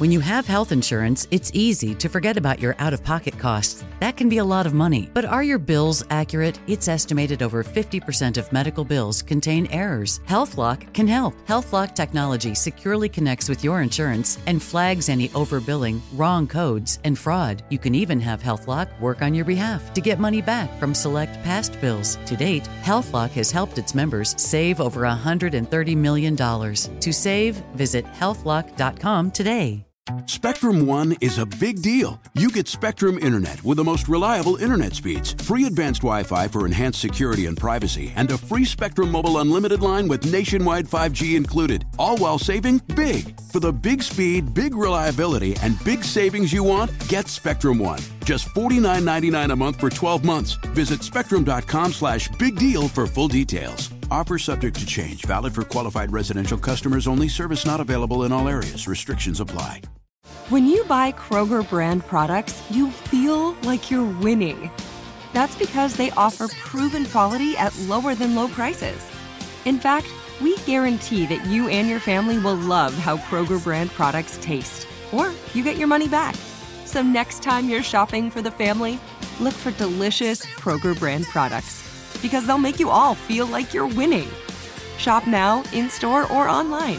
When you have health insurance, it's easy to forget about your out-of-pocket costs. That can be a lot of money. But are your bills accurate? It's estimated over 50% of medical bills contain errors. HealthLock can help. HealthLock technology securely connects with your insurance and flags any overbilling, wrong codes, and fraud. You can even have HealthLock work on your behalf to get money back from select past bills. To date, HealthLock has helped its members save over $130 million. To save, visit healthlock.com today. Spectrum One is a big deal. You get Spectrum Internet with the most reliable internet speeds, free advanced Wi-Fi for enhanced security and privacy, and a free Spectrum Mobile Unlimited line with nationwide 5G included, all while saving big. For the big speed, big reliability, and big savings you want, get Spectrum One. Just $49.99 a month for 12 months. Visit spectrum.com/big deal for full details. Offer subject to change. Valid for qualified residential customers only. Service not available in all areas. Restrictions apply. When you buy Kroger brand products, you feel like you're winning. That's because they offer proven quality at lower than low prices. In fact, we guarantee that you and your family will love how Kroger brand products taste, or you get your money back. So next time you're shopping for the family, look for delicious Kroger brand products, because they'll make you all feel like you're winning. Shop now, in-store, or online.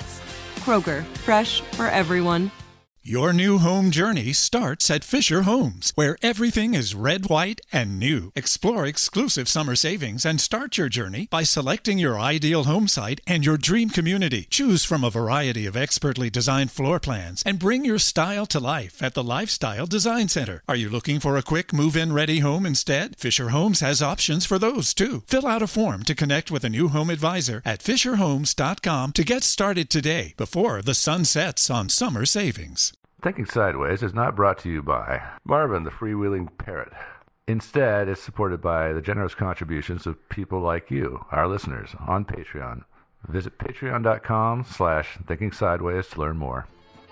Kroger, fresh for everyone. Your new home journey starts at Fisher Homes, where everything is red, white, and new. Explore exclusive summer savings and start your journey by selecting your ideal home site and your dream community. Choose from a variety of expertly designed floor plans and bring your style to life at the Lifestyle Design Center. Are you looking for a quick move-in ready home instead? Fisher Homes has options for those too. Fill out a form to connect with a new home advisor at fisherhomes.com to get started today before the sun sets on summer savings. Thinking Sideways is not brought to you by Marvin the Freewheeling Parrot. Instead, it's supported by the generous contributions of people like you, our listeners, on Patreon. Visit patreon.com/Thinking Sideways to learn more.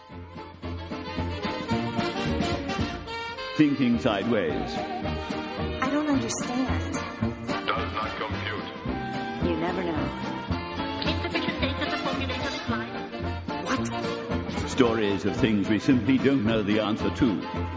Thinking Sideways. I don't understand. Does not compute. You never know. Insufficient data to formulate a reply. What? Stories of things we simply don't know the answer to.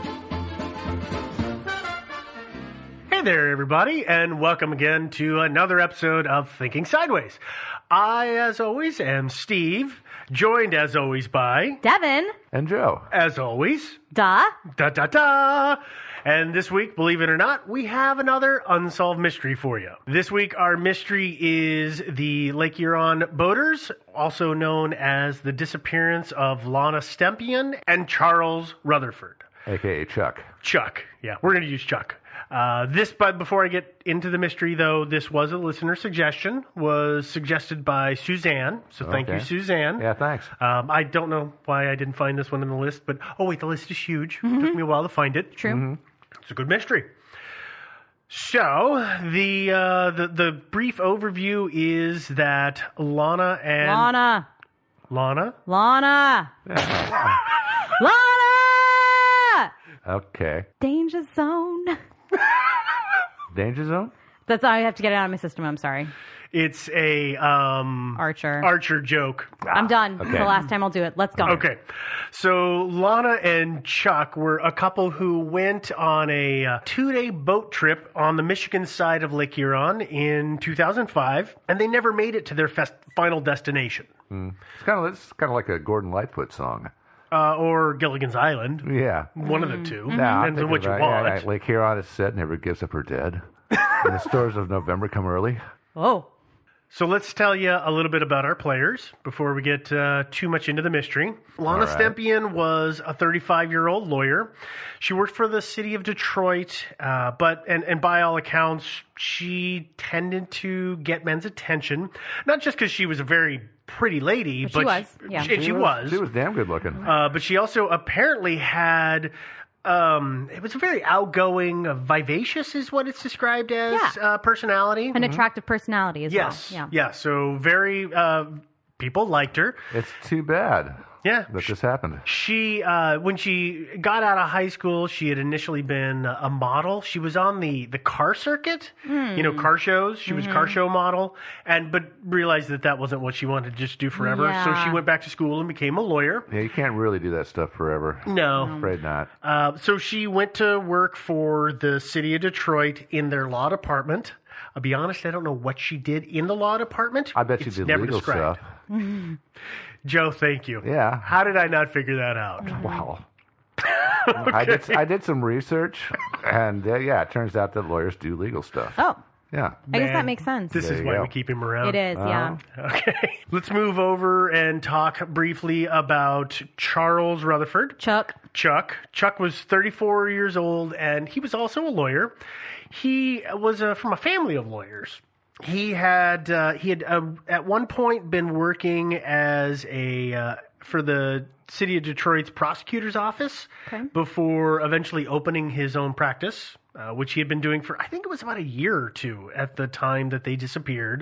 Hey there, everybody, and welcome again to another episode of Thinking Sideways. I, as always, am Steve, joined, as always, by... Devin. And Joe. As always... Da. Da, da, da. And this week, believe it or not, we have another unsolved mystery for you. This week, our mystery is the Lake Huron boaters, also known as the disappearance of Lana Stempien and Charles Rutherford. A.K.A. Chuck. Chuck. Yeah, we're going to use Chuck. But before I get into the mystery, though, this was a listener suggestion, was suggested by Suzanne. So thank you, Suzanne. Yeah, thanks. I don't know why I didn't find this one in the list, but, oh, wait, the list is huge. It took me a while to find it. True. Mm-hmm. It's a good mystery. So, the brief overview is that Lana and... Lana? Okay. Danger zone. Danger zone? That's all I have to get it out of my system. I'm sorry. It's a Archer joke. I'm done. Okay. It's the last time I'll do it. Let's go. Okay. So Lana and Chuck were a couple who went on a 2-day boat trip on the Michigan side of Lake Huron in 2005, and they never made it to their final destination. It's kind of like a Gordon Lightfoot song. Or Gilligan's Island. Yeah. One of the two. Depends on what you want. Yeah, Lake Huron is said never gives up her dead. And the stores of November come early. Oh. So let's tell you a little bit about our players before we get too much into the mystery. Lana Stempien was a 35-year-old lawyer. She worked for the city of Detroit, but by all accounts, she tended to get men's attention. Not just because she was a very pretty lady, but she was. She was damn good looking. But she also apparently had... it was a very outgoing, vivacious is what it's described as, personality. An attractive personality as well. Yeah. So very, people liked her. It's too bad. Yeah. that this happened. She, when she got out of high school, she had initially been a model. She was on the car circuit, car shows. She was car show model, but realized that wasn't what she wanted to just do forever. Yeah. So she went back to school and became a lawyer. Yeah, you can't really do that stuff forever. No. I'm afraid not. So she went to work for the city of Detroit in their law department. I'll be honest, I don't know what she did in the law department. I bet she did legal stuff. Joe, thank you. Yeah. How did I not figure that out? Wow. Okay. I did some research, and it turns out that lawyers do legal stuff. Oh. Yeah. I guess that makes sense. This is why we keep him around. It is, yeah. Okay. Let's move over and talk briefly about Charles Rutherford. Chuck. Chuck was 34 years old, and he was also a lawyer. He was from a family of lawyers. He had at one point been working as for the city of Detroit's prosecutor's office before eventually opening his own practice, which he had been doing for, I think it was about a year or two at the time that they disappeared.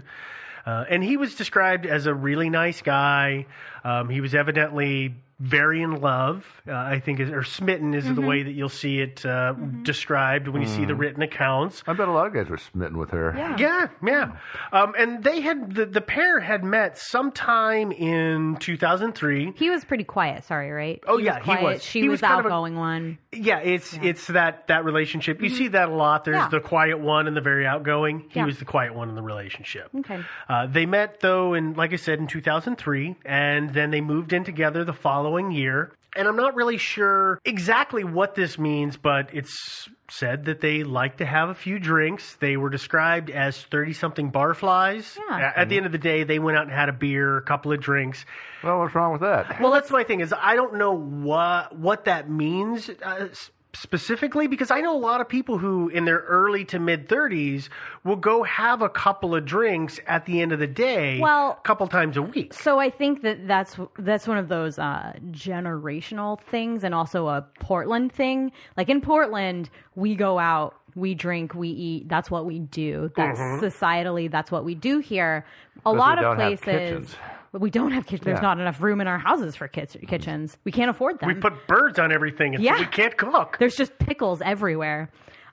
And he was described as a really nice guy. He was evidently very in love, I think, or smitten is the way that you'll see it described when you see the written accounts. I bet a lot of guys were smitten with her. Yeah. And they had the pair had met sometime in 2003. He was pretty quiet. Sorry, right? Oh, he yeah, was quiet. he was. She was the outgoing one. Yeah, it's that relationship. You see that a lot. There's the quiet one and the very outgoing. He was the quiet one in the relationship. Okay. They met, though, like I said, in 2003, and then they moved in together the following year. And I'm not really sure exactly what this means, but it's said that they like to have a few drinks. They were described as 30-something barflies. Yeah. At the end of the day, they went out and had a beer, a couple of drinks. Well, what's wrong with that? Well, that's my thing, is I don't know what that means specifically, because I know a lot of people who in their early to mid 30s will go have a couple of drinks at the end of the day, a couple times a week. So I think that's one of those generational things, and also a Portland thing. Like in Portland, we go out, we drink, we eat. That's what we do. That's societally, that's what we do here. A lot of places. But we don't have kitchens. There's not enough room in our houses for kitchens. We can't afford them. We put birds on everything, and so we can't cook. There's just pickles everywhere.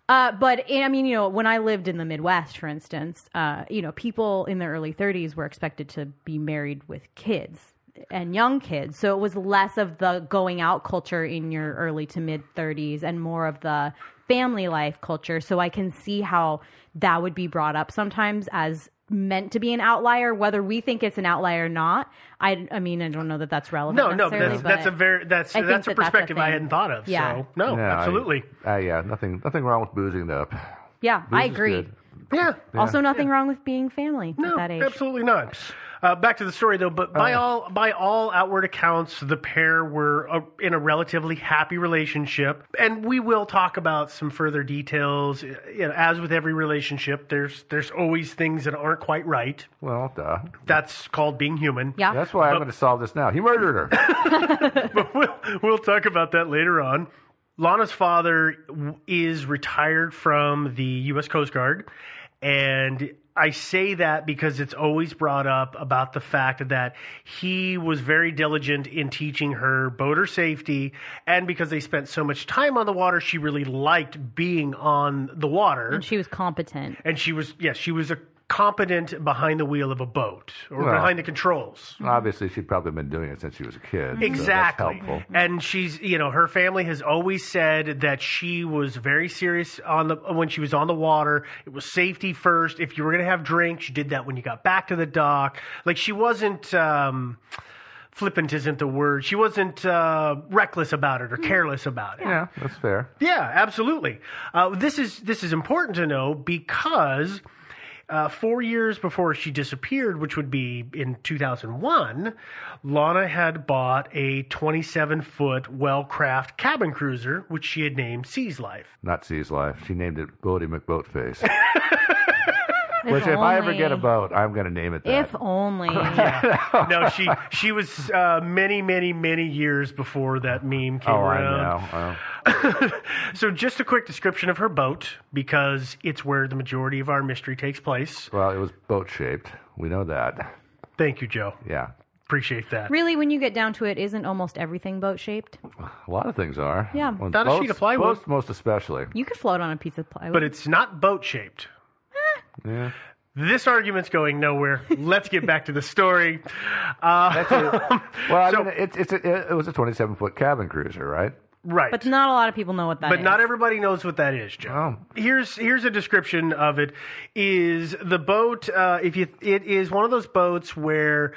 But I mean, when I lived in the Midwest, for instance, people in their early 30s were expected to be married with kids and young kids. So it was less of the going out culture in your early to mid 30s and more of the family life culture. So I can see how that would be brought up sometimes as meant to be an outlier, whether we think it's an outlier or not. I mean, I don't know that that's relevant. That's a perspective I hadn't thought of. Yeah. So absolutely. Nothing wrong with boozing up. Yeah, Booze I agree. Good. Yeah. Also, nothing wrong with being family at that age. Absolutely not. Back to the story, though. But by all outward accounts, the pair were in a relatively happy relationship, and we will talk about some further details. As with every relationship, there's always things that aren't quite right. Well, duh. That's called being human. Yeah. That's why I'm going to solve this now. He murdered her. But we'll talk about that later on. Lana's father is retired from the U.S. Coast Guard, and I say that because it's always brought up about the fact that he was very diligent in teaching her boater safety, and because they spent so much time on the water, she really liked being on the water. And she was competent. And she was a competent behind the wheel of a boat or behind the controls. Obviously, she'd probably been doing it since she was a kid. Exactly. So that's helpful. And she's, her family has always said that she was very serious when she was on the water. It was safety first. If you were going to have drinks, you did that when you got back to the dock. Like, she wasn't, flippant isn't the word. She wasn't reckless about it or careless about it. Yeah, that's fair. Yeah, absolutely. This is important to know because 4 years before she disappeared, which would be in 2001, Lana had bought a 27-foot Wellcraft cabin cruiser, which she had named Sea's Life. Not Sea's Life. She named it Bodie McBoatface. Which, if I ever get a boat, I'm going to name it that. If only. No, she was many, many, many years before that meme came around. I know. So just a quick description of her boat, because it's where the majority of our mystery takes place. Well, it was boat-shaped. We know that. Thank you, Joe. Yeah. Appreciate that. Really, when you get down to it, isn't almost everything boat-shaped? A lot of things are. Yeah. Well, Not a sheet of plywood. Boats, most especially. You could float on a piece of plywood. But it's not boat-shaped. Yeah. This argument's going nowhere. Let's get back to the story. Well, I mean, it was a 27-foot cabin cruiser, right? Right. But not a lot of people know what that is. But not everybody knows what that is, Joe. Oh. Here's a description of it. Is the boat? It is one of those boats where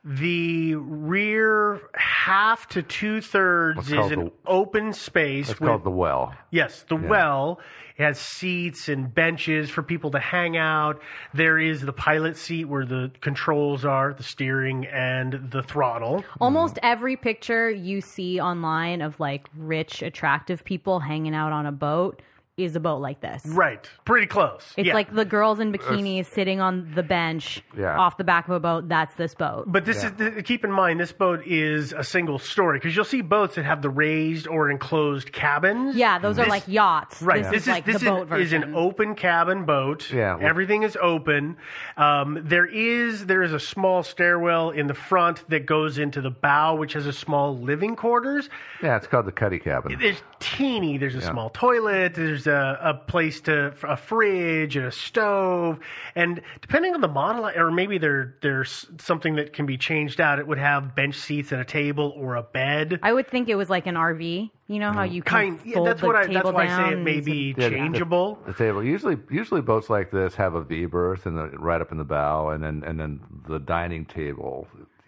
the rear half to 2/3 is an open space. It's called the well. Yes, the well. It has seats and benches for people to hang out. There is the pilot seat where the controls are, the steering and the throttle. Almost every picture you see online of like rich, attractive people hanging out on a boat is a boat like this. Right. Pretty close. It's like the girls in bikinis sitting on the bench off the back of a boat. That's this boat. But this is, keep in mind, this boat is a single story because you'll see boats that have the raised or enclosed cabins. Yeah, those are like yachts. Right. This is like the boat version. Is an open cabin boat. Yeah. Everything is open. There is a small stairwell in the front that goes into the bow, which has a small living quarters. Yeah, it's called the cuddy cabin. It's teeny. There's a small toilet. There's a place a fridge and a stove, and depending on the model, or maybe there's something that can be changed out. It would have bench seats and a table or a bed. I would think it was like an RV. You know how you can fold that's the what table why I down say it may be changeable. The table usually boats like this have a V berth right up in the bow, and then the dining table,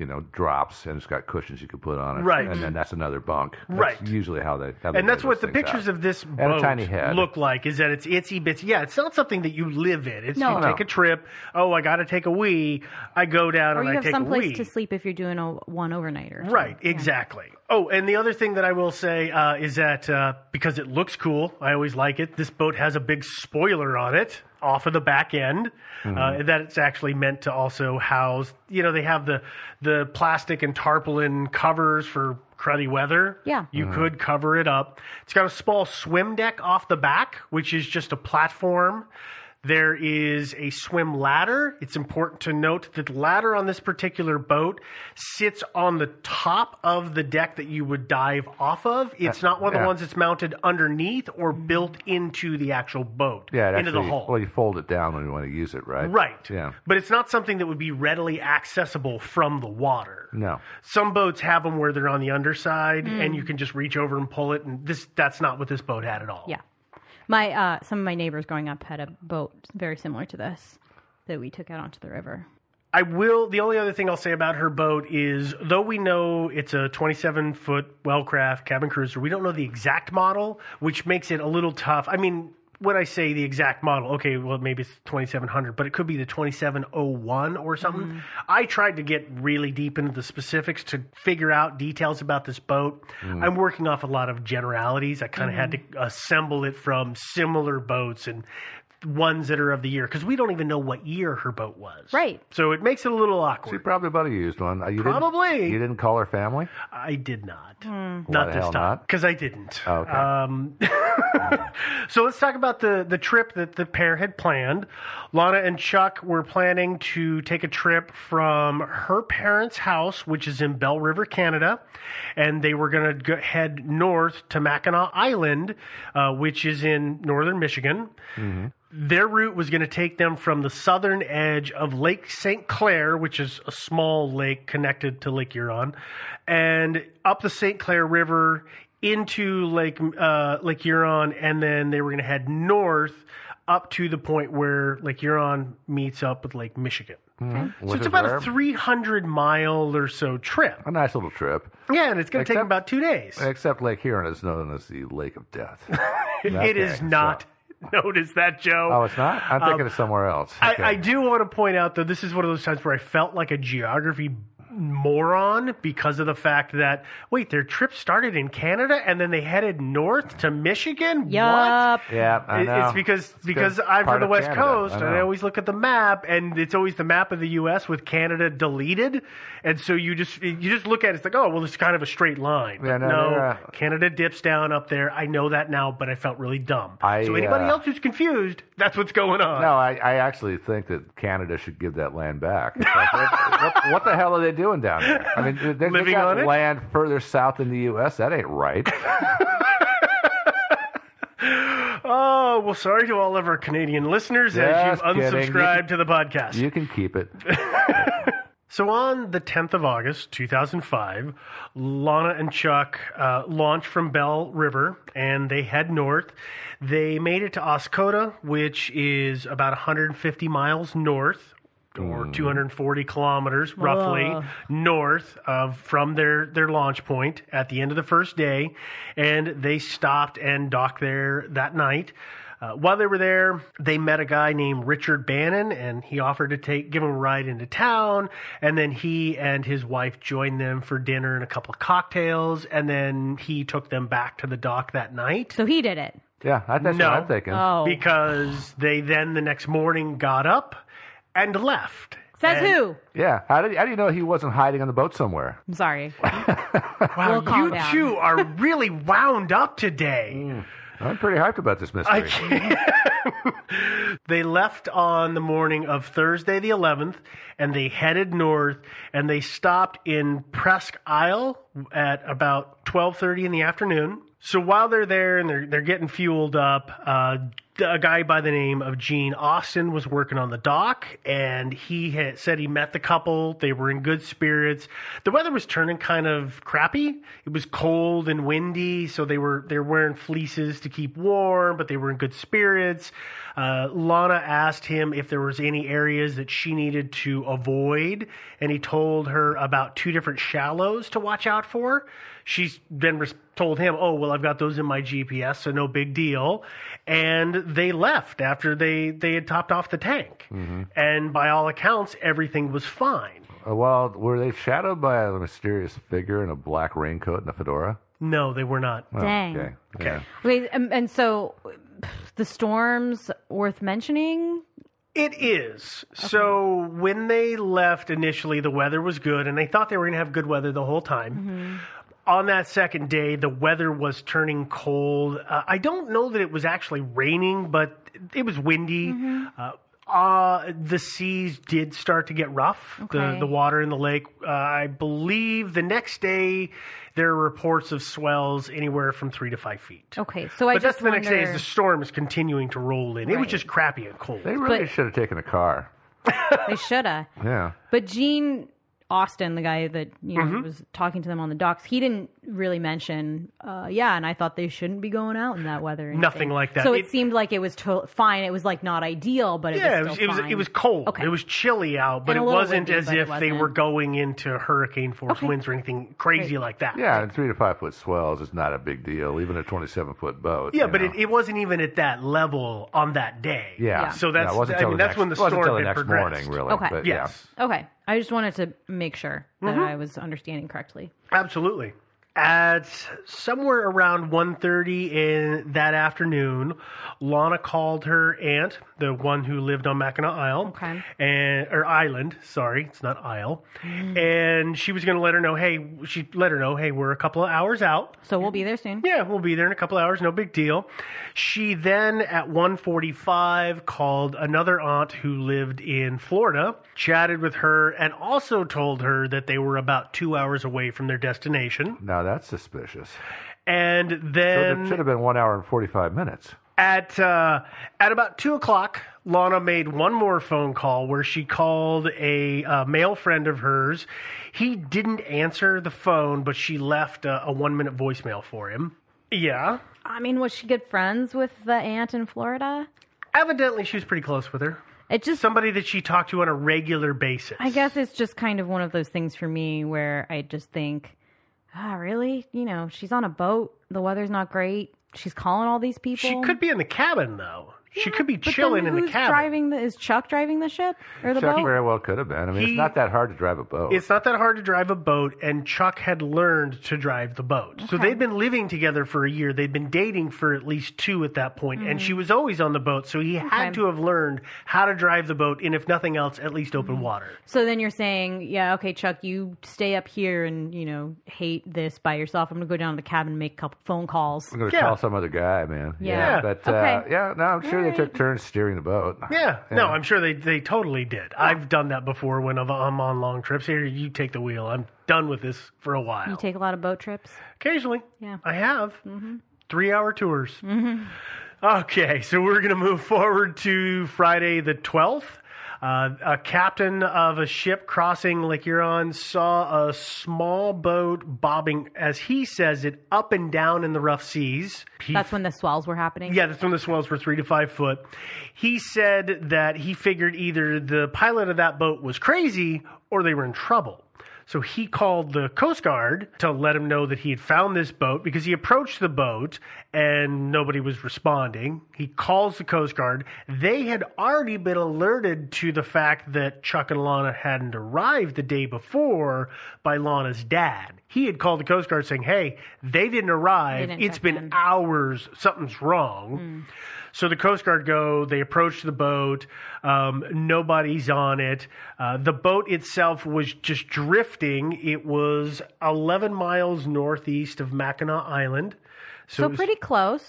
drops and it's got cushions you can put on it. Right. And then that's another bunk. Right. That's usually how they and that's what the pictures of this boat look like, is that it's itsy bitsy. Yeah, it's not something that you live in. It's you take a trip. Oh, I got to take a wee. I go down and I take a wee. Or you have someplace to sleep if you're doing one overnighter. Right, exactly. Oh, and the other thing that I will say is that because it looks cool, I always like it, this boat has a big spoiler on it off of the back end that it's actually meant to also house, they have the plastic and tarpaulin covers for cruddy weather. Yeah. You could cover it up. It's got a small swim deck off the back, which is just a platform. There is a swim ladder. It's important to note that the ladder on this particular boat sits on the top of the deck that you would dive off of. It's not one of the ones that's mounted underneath or built into the actual boat, into the hull. Well, you fold it down when you want to use it, right? Right. Yeah. But it's not something that would be readily accessible from the water. No. Some boats have them where they're on the underside and you can just reach over and pull it, and that's not what this boat had at all. Yeah. Some of my neighbors growing up had a boat very similar to this that we took out onto the river. The only other thing I'll say about her boat is, though we know it's a 27-foot Wellcraft cabin cruiser, we don't know the exact model, which makes it a little tough. I mean, when I say the exact model, okay, well, maybe it's 2700, but it could be the 2701 or something. I tried to get really deep into the specifics to figure out details about this boat. I'm working off a lot of generalities. I kind of had to assemble it from similar boats and ones that are of the year, because we don't even know what year her boat was. Right. So it makes it a little awkward. She probably bought a used one. Probably. You didn't call her family? I did not. Why Not the this hell time. not? Because I didn't. Oh, okay. So let's talk about the trip that the pair had planned. Lana and Chuck were planning to take a trip from her parents' house, which is in Belle River, Canada, and they were going to head north to Mackinac Island, which is in northern Michigan. Their route was going to take them from the southern edge of Lake St. Clair, which is a small lake connected to Lake Huron, and up the St. Clair River into Lake Huron, and then they were going to head north up to the point where Lake Huron meets up with Lake Michigan. So it's about a 300-mile or so trip. A nice little trip. Yeah, and it's going to take about 2 days. Except Lake Huron is known as the Lake of Death. It is not. Notice that, Joe. Oh, it's not? I'm thinking of somewhere else. Okay. I do want to point out, though, this is one of those times where I felt like a geography moron because of the fact that, wait, their trip started in Canada and then they headed north to Michigan? Yup. What? Yeah, I know. It's because I'm from the West Coast and I always look at the map and it's always the map of the U.S. with Canada deleted. And so you just look at it, it's like, oh, well, it's kind of a straight line. Yeah, no, Canada dips down up there. I know that now, but I felt really dumb. So anybody else who's confused, that's what's going on. No, I actually think that Canada should give that land back. It's like, what the hell are they doing doing down there? I mean, they Living got on it? land further south in the U.S. That ain't right. Oh, well, sorry to all of our Canadian listeners as Just you've kidding. unsubscribed to the podcast. You can keep it. So on the 10th of August, 2005, Lana and Chuck launched from Bell River, and they head north. They made it to Oscoda, which is about 150 miles north, or 240 kilometers, roughly, north of from their launch point at the end of the first day. And they stopped and docked there that night. While they were there, they met a guy named Richard Bannon, and he offered to give them a ride into town. And then he and his wife joined them for dinner and a couple of cocktails. And then he took them back to the dock that night. So he did it. Yeah, that's what I'm thinking. Oh. Because they then the next morning got up and left. Says who? Yeah. How do you know he wasn't hiding on the boat somewhere? I'm sorry. Wow, We'll calm you down. two are really wound up today. I'm pretty hyped about this mystery. I can't. They left on the morning of Thursday the 11th, and they headed north, and they stopped in Presque Isle at about 12:30 in the afternoon. So while they're there and they're getting fueled up, a guy by the name of Gene Austin was working on the dock, and he had said he met the couple. They were in good spirits. The weather was turning kind of crappy. It was cold and windy, so they were wearing fleeces to keep warm, but they were in good spirits. Lana asked him if there was any areas that she needed to avoid, and he told her about 2 different shallows to watch out for. She then told him, oh, well, I've got those in my GPS, so no big deal. And they left after they had topped off the tank. Mm-hmm. And by all accounts, everything was fine. Well, were they shadowed by a mysterious figure in a black raincoat and a fedora? No, they were not. Oh, Dang. Okay. Okay. Wait, and so the storms worth mentioning? It is. Okay. So when they left initially, the weather was good, and they thought they were going to have good weather the whole time. Mm-hmm. On that second day, the weather was turning cold. I don't know that it was actually raining, but it was windy. Mm-hmm. The seas did start to get rough, okay. the water in the lake. I believe the next day there are reports of swells anywhere from 3 to 5 feet. Okay, so but that's the next day as the storm is continuing to roll in. Right. It was just crappy and cold. They really should have taken a car. They should have. Yeah. But Gene Austin, the guy that was talking to them on the docks, he didn't really mention, and I thought they shouldn't be going out in that weather. Nothing like that. So it seemed like it was fine. It was like not ideal, but it was still fine. It was cold. Okay. It was chilly out, but it wasn't as if they were going into hurricane force winds or anything crazy like that. Yeah, and 3 to 5 foot swells is not a big deal, even a 27-foot boat. Yeah, but it wasn't even at that level on that day. Yeah. So that's when the storm had progressed. Morning, really. Okay. But, yes. Yeah. Okay. I just wanted to make sure that I was understanding correctly. Absolutely. At somewhere around 1:30 in that afternoon, Lana called her aunt, the one who lived on Mackinac Isle, or Island. Sorry, it's not Isle. And she was going to let her know, hey, we're a couple of hours out. So we'll be there soon. Yeah, we'll be there in a couple of hours. No big deal. She then, at 1:45, called another aunt who lived in Florida, chatted with her, and also told her that they were about 2 hours away from their destination. Now that's suspicious. And then... So it should have been 1 hour and 45 minutes. At about 2 o'clock, Lana made one more phone call where she called a male friend of hers. He didn't answer the phone, but she left a 1-minute voicemail for him. Yeah. I mean, was she good friends with the aunt in Florida? Evidently, she was pretty close with her. It just somebody that she talked to on a regular basis. I guess it's just kind of one of those things for me where I just think, really? You know, she's on a boat. The weather's not great. She's calling all these people. She could be in the cabin, though. She could be chilling in the cabin. Is Chuck driving the ship or the boat? Chuck very well could have been. I mean, it's not that hard to drive a boat. It's not that hard to drive a boat, and Chuck had learned to drive the boat. Okay. So they'd been living together for a year. They'd been dating for at least 2 at that point, and she was always on the boat. So he had to have learned how to drive the boat, and if nothing else, at least open water. So then you're saying, okay, Chuck, you stay up here and, hate this by yourself. I'm going to go down to the cabin and make a couple phone calls. I'm going to call some other guy, man. Yeah. But, okay. no, I'm sure Maybe they took turns steering the boat. Yeah. No, I'm sure they totally did. I've done that before when I'm on long trips. Here, you take the wheel. I'm done with this for a while. You take a lot of boat trips? Occasionally. Yeah. I have. 3-hour tours. Mm-hmm. Okay, so we're going to move forward to Friday the 12th. A captain of a ship crossing Lake Huron saw a small boat bobbing, as he says it, up and down in the rough seas. That's when the swells were happening? Yeah, that's when the swells were 3 to 5 foot. He said that he figured either the pilot of that boat was crazy or they were in trouble. So he called the Coast Guard to let him know that he had found this boat because he approached the boat and nobody was responding. He calls the Coast Guard. They had already been alerted to the fact that Chuck and Lana hadn't arrived the day before by Lana's dad. He had called the Coast Guard saying, hey, they didn't arrive. It's been hours. Something's wrong. So the Coast Guard go, they approach the boat, nobody's on it. The boat itself was just drifting. It was 11 miles northeast of Mackinac Island. So pretty close.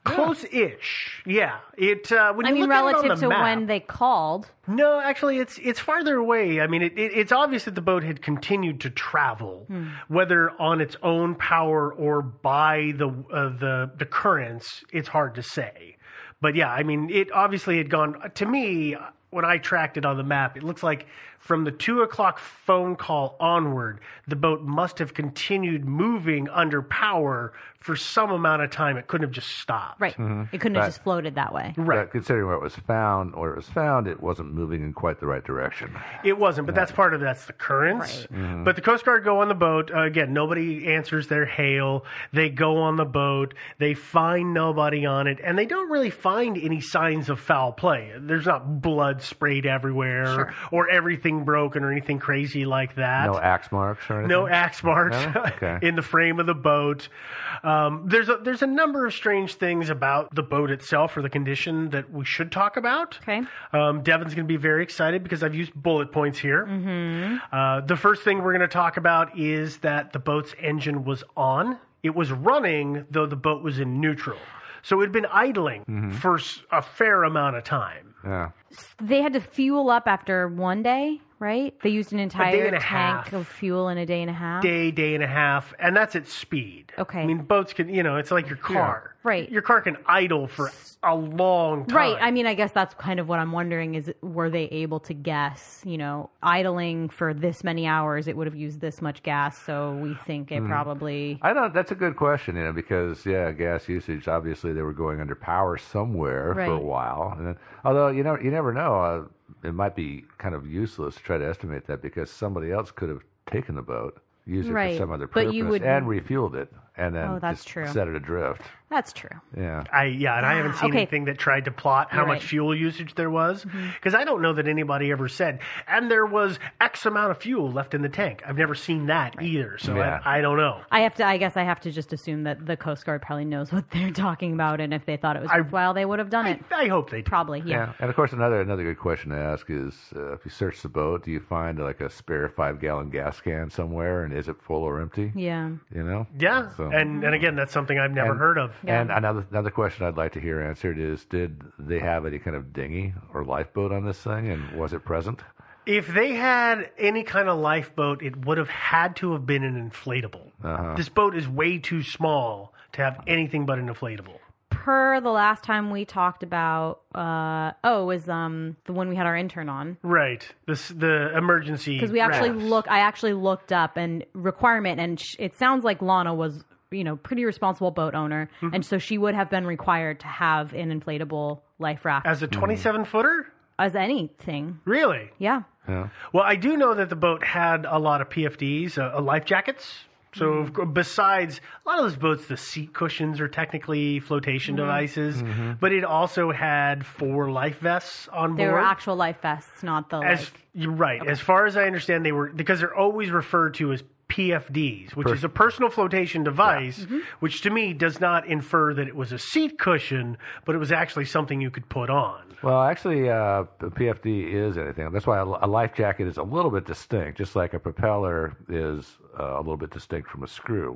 Close-ish, yeah. It when you look relative at it on the to map, when they called. No, actually, it's farther away. I mean, it's obvious that the boat had continued to travel, whether on its own power or by the currents. It's hard to say. But yeah, I mean, it obviously had gone, to me, when I tracked it on the map, it looks like from the 2:00 phone call onward, the boat must have continued moving under power for some amount of time. It couldn't have just stopped. Right. It couldn't have just floated that way. Right. But considering where it was found, it wasn't moving in quite the right direction. It wasn't, but that's part of that's the currents. Right. But the Coast Guard go on the boat. Again, nobody answers their hail. They go on the boat. They find nobody on it, and they don't really find any signs of foul play. There's not blood sprayed everywhere or everything broken or anything crazy like that. No axe marks or anything? No axe marks Okay. in the frame of the boat. There's a number of strange things about the boat itself or the condition that we should talk about. Okay. Devin's going to be very excited because I've used bullet points here. The first thing we're going to talk about is that the boat's engine was on. It was running, though the boat was in neutral. So it had been idling for a fair amount of time. Yeah. They had to fuel up after one day, right? They used an entire tank half. of fuel in a day and a half. Day and a half, and that's at speed. Okay. I mean, boats can, it's like your car. Right. Your car can idle for a long time. Right. I mean, I guess that's kind of what I'm wondering is, were they able to guess, idling for this many hours, it would have used this much gas, so we think it probably... That's a good question, because, gas usage, obviously they were going under power somewhere for a while. And then, although, you never know, it might be kind of useless to try to estimate that because somebody else could have taken the boat, used it for some other purpose, and refueled it, and then set it adrift. That's true. Yeah. I haven't seen anything that tried to plot how much fuel usage there was, because I don't know that anybody ever said, and there was X amount of fuel left in the tank. I've never seen that either, so I don't know. I guess I have to just assume that the Coast Guard probably knows what they're talking about, and if they thought it was worthwhile, they would have done it. I hope they do. Probably, yeah. And of course, another good question to ask is, if you search the boat, do you find like a spare 5-gallon gas can somewhere, and is it full or empty? Yeah. Yeah, so, and again, that's something I've never heard of. And another question I'd like to hear answered is, did they have any kind of dinghy or lifeboat on this thing, and was it present? If they had any kind of lifeboat, it would have had to have been an inflatable. This boat is way too small to have anything but an inflatable. Per the last time we talked about, it was the one we had our intern on. Right. The emergency. Because I actually looked up and requirement, and it sounds like Lana was, pretty responsible boat owner, and so she would have been required to have an inflatable life raft. As a 27-footer? As anything. Really? Yeah. Well, I do know that the boat had a lot of PFDs, life jackets. So besides a lot of those boats, the seat cushions are technically flotation devices, but it also had 4 life vests on board. They were actual life vests, not the You're right. Okay. As far as I understand, they were, because they're always referred to as PFDs, which is a personal flotation device, which to me does not infer that it was a seat cushion, but it was actually something you could put on. Well, actually, a PFD is anything. That's why a life jacket is a little bit distinct, just like a propeller is a little bit distinct from a screw.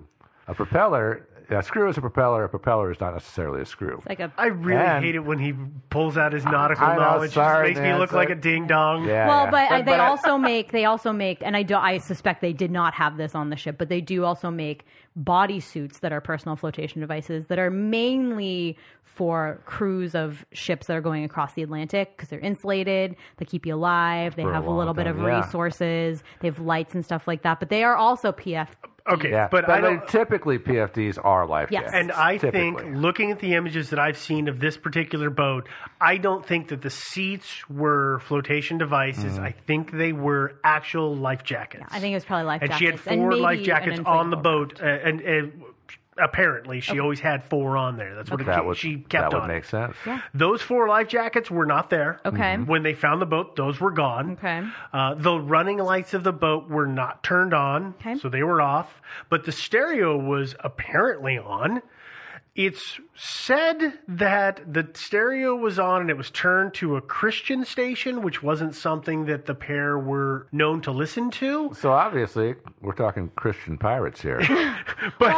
A propeller, a screw is a propeller. A propeller is not necessarily a screw. Like I really hate it when he pulls out his nautical knowledge. Sorry, it just makes me look like a ding dong. Yeah, well, but they also make, and I suspect they did not have this on the ship, but they do also make bodysuits that are personal flotation devices that are mainly for crews of ships that are going across the Atlantic because they're insulated, they keep you alive, they have a little bit of resources, they have lights and stuff like that, but they are also PF. Okay, yeah, but I don't, typically PFDs are life jackets. And I think, looking at the images that I've seen of this particular boat, I don't think that the seats were flotation devices. I think they were actual life jackets. Yeah, I think it was probably life jackets. And she had 4 life jackets on the boat, and apparently she always had 4 on there. That's what she kept on. That would make sense. Yeah. Those 4 life jackets were not there. Okay. When they found the boat, those were gone. Okay. The running lights of the boat were not turned on, so they were off. But the stereo was apparently on. It's said that the stereo was on and it was turned to a Christian station, which wasn't something that the pair were known to listen to. So obviously, we're talking Christian pirates here. But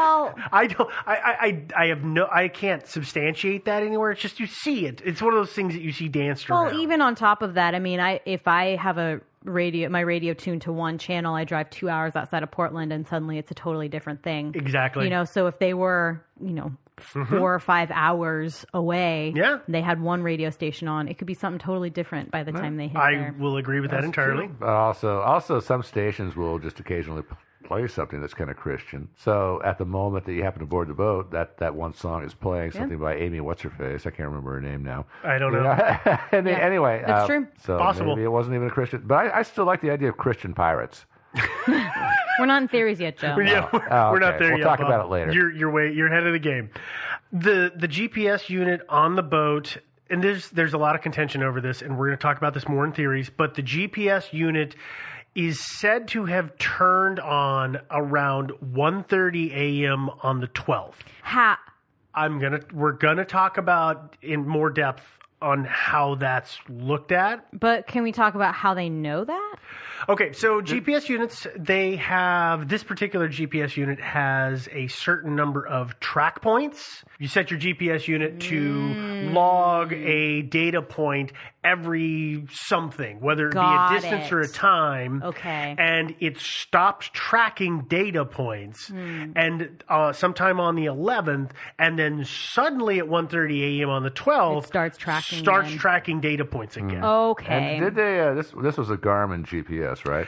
I can't substantiate that anywhere. It's just you see it. It's one of those things that you see danced around. Well, even on top of that, I mean, if I have my radio tuned to one channel, I drive 2 hours outside of Portland and suddenly it's a totally different thing. Exactly. So if they were, 4 or 5 hours away, they had one radio station on, it could be something totally different by the time they hit there. I will agree with that entirely. True. But also some stations will just occasionally play something that's kind of Christian. So at the moment that you happen to board the boat, that one song is playing something by Amy What's-Her-Face. I can't remember her name now. I don't know. Anyway. That's true. So possible. Maybe it wasn't even a Christian. But I still like the idea of Christian pirates. We're not in theories yet, Joe. We're not there yet. We'll talk about it later. You're ahead of the game. The GPS unit on the boat, and there's a lot of contention over this, and we're going to talk about this more in theories, but the GPS unit is said to have turned on around 1:30 a.m. on the 12th. We're gonna talk about in more depth on how that's looked at. But can we talk about how they know that? Okay, so GPS units, this particular GPS unit has a certain number of track points. You set your GPS unit to log a data point every something, whether it be a distance or a time. Okay. And it stops tracking data points. And sometime on the 11th, and then suddenly at 1:30 a.m. on the 12th, it starts tracking data points again. Okay. And did they? This was a Garmin GPS, right?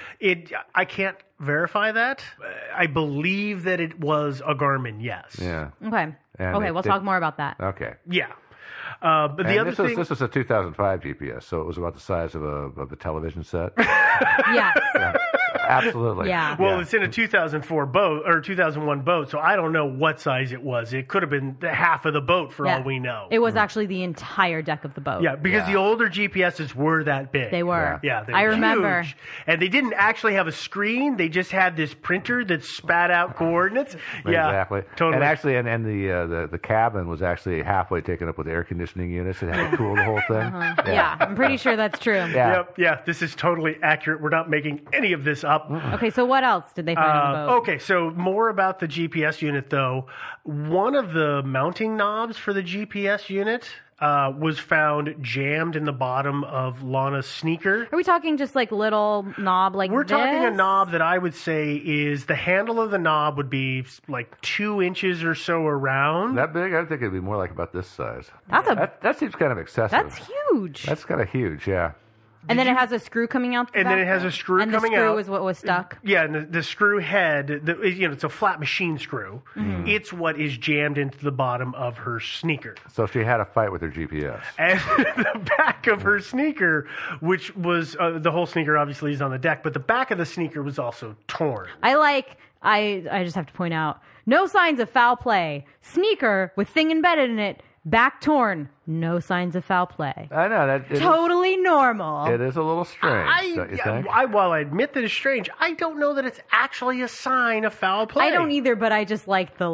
I can't verify that. I believe that it was a Garmin. Yes. Yeah. Okay. We'll talk more about that. Okay. Yeah. But the other thing, this was a 2005 GPS, so it was about the size of a television set. Yes. Yeah. Absolutely. Yeah. Well, it's in a 2004 boat or 2001 boat, so I don't know what size it was. It could have been the half of the boat for all we know. It was actually the entire deck of the boat. Yeah, because the older GPSs were that big. They were. Yeah, I remember. Huge. And they didn't actually have a screen. They just had this printer that spat out coordinates. Yeah, exactly. Totally. And actually, and the cabin was actually halfway taken up with air conditioning units. It had to cool the whole thing. Yeah, I'm pretty sure that's true. Yeah. Yep. This is totally accurate. We're not making any of this up. Okay, so what else did they find on the boat? Okay, so more about the GPS unit, though. One of the mounting knobs for the GPS unit was found jammed in the bottom of Lana's sneaker. Are we talking just like little knob like We're this? talking a knob that I would say is the handle of the knob would be like 2 inches or so around. That big? I think it'd be more like about this size. That seems kind of excessive. That's huge. That's kind of huge, yeah. And then it has a screw coming out. And then it has a screw coming out. And the screw is what was stuck. Yeah, and the screw head, it's a flat machine screw. Mm-hmm. It's what is jammed into the bottom of her sneaker. So she had a fight with her GPS. And the back of her sneaker, which was, the whole sneaker obviously is on the deck, but the back of the sneaker was also torn. I just have to point out, no signs of foul play. Sneaker with thing embedded in it. Back torn, no signs of foul play. I know that totally normal. It is a little strange, don't you think? While I admit that it's strange, I don't know that it's actually a sign of foul play. I don't either, but I just like the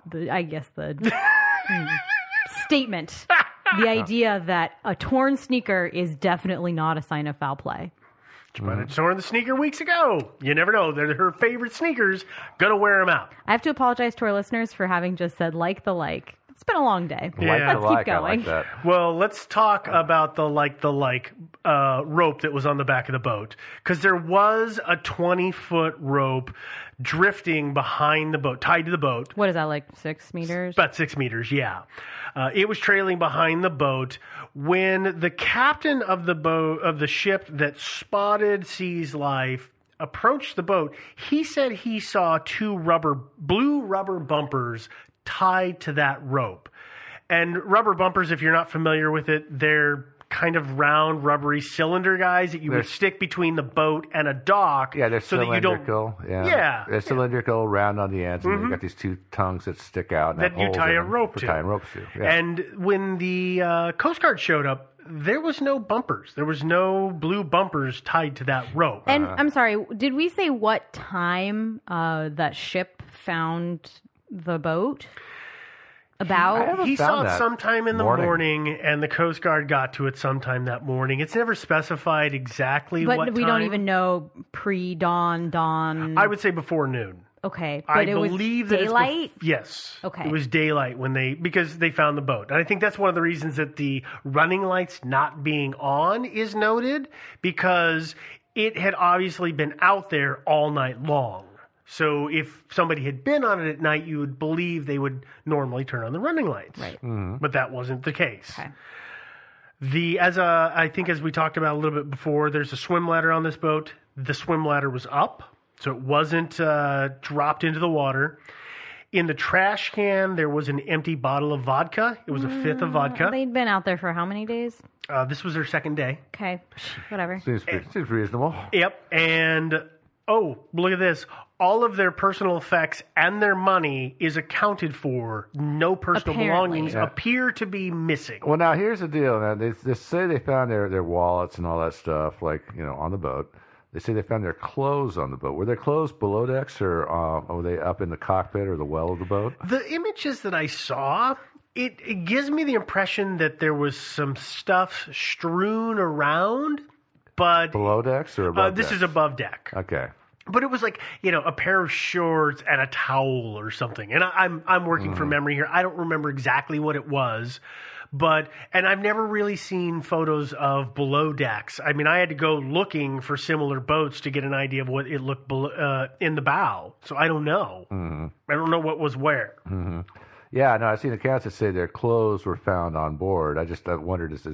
statement, the idea that a torn sneaker is definitely not a sign of foul play. She might have just worn the sneaker weeks ago. You never know. They're her favorite sneakers. Gonna wear them out. I have to apologize to our listeners for having just said like the like. It's been a long day. Yeah. Let's keep going. I like that. Well, let's talk about the rope that was on the back of the boat. Because there was a 20-foot rope drifting behind the boat, tied to the boat. What is that, like 6 meters? About 6 meters, yeah. It was trailing behind the boat when the captain of the ship that spotted C's life approached the boat. He said he saw 2 blue rubber bumpers tied to that rope. And rubber bumpers, if you're not familiar with it, they're kind of round, rubbery cylinder guys that you would stick between the boat and a dock. Yeah, they're so cylindrical. That you don't, yeah. They're cylindrical, round on the ends, and you've got these 2 tongues that stick out. And that you tie a rope to. Tying ropes to. Yeah. And when the Coast Guard showed up, there was no bumpers. There was no blue bumpers tied to that rope. And I'm sorry, did we say what time that ship found the boat? About? He saw it sometime in the morning, and the Coast Guard got to it sometime that morning. It's never specified exactly what time. But we don't even know pre-dawn, dawn. I would say before noon. Okay, but I it was believe daylight? Yes. Okay. It was daylight because they found the boat. And I think that's one of the reasons that the running lights not being on is noted, because it had obviously been out there all night long. So if somebody had been on it at night, you would believe they would normally turn on the running lights. Right. Mm-hmm. But that wasn't the case. Okay. I think as we talked about a little bit before, there's a swim ladder on this boat. The swim ladder was up, so it wasn't dropped into the water. In the trash can, there was an empty bottle of vodka. It was a fifth of vodka. They'd been out there for how many days? This was their second day. Okay, whatever. Seems reasonable. Yep, and look at this. All of their personal effects and their money is accounted for. No personal belongings appear to be missing. Well, now here's the deal. Now, they say they found their wallets and all that stuff, on the boat. They say they found their clothes on the boat. Were their clothes below decks, or were they up in the cockpit or the well of the boat? The images that I saw, it gives me the impression that there was some stuff strewn around, but below decks or above this decks? is above deck. Okay. But it was like, a pair of shorts and a towel or something. And I'm working from memory here. I don't remember exactly what it was. And I've never really seen photos of below decks. I mean, I had to go looking for similar boats to get an idea of what it looked in the bow. So I don't know. Mm-hmm. I don't know what was where. Mm-hmm. Yeah, no, I've seen accounts that say their clothes were found on board. I wondered, is it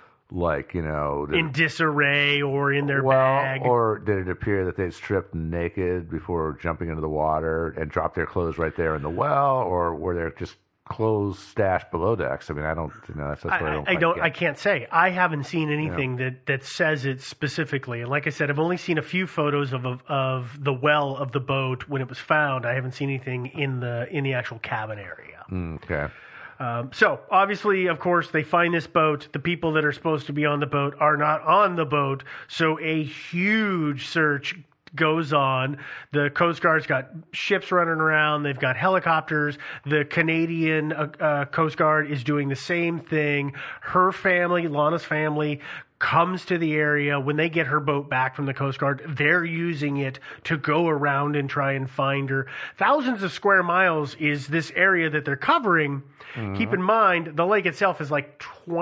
in disarray or in their bag? Or did it appear that they'd stripped naked before jumping into the water and dropped their clothes right there in the well? Or were there just clothes stashed below decks? I mean, I don't, that's what I can't say. I haven't seen anything that says it specifically. And like I said, I've only seen a few photos of the well of the boat when it was found. I haven't seen anything in the actual cabin area. Okay. So, obviously, of course, they find this boat. The people that are supposed to be on the boat are not on the boat. So a huge search goes on. The Coast Guard's got ships running around. They've got helicopters. The Canadian Coast Guard is doing the same thing. Her family, Lana's family, comes to the area. When they get her boat back from the Coast Guard, they're using it to go around and try and find her. Thousands of square miles is this area that they're covering. Mm-hmm. Keep in mind, the lake itself is like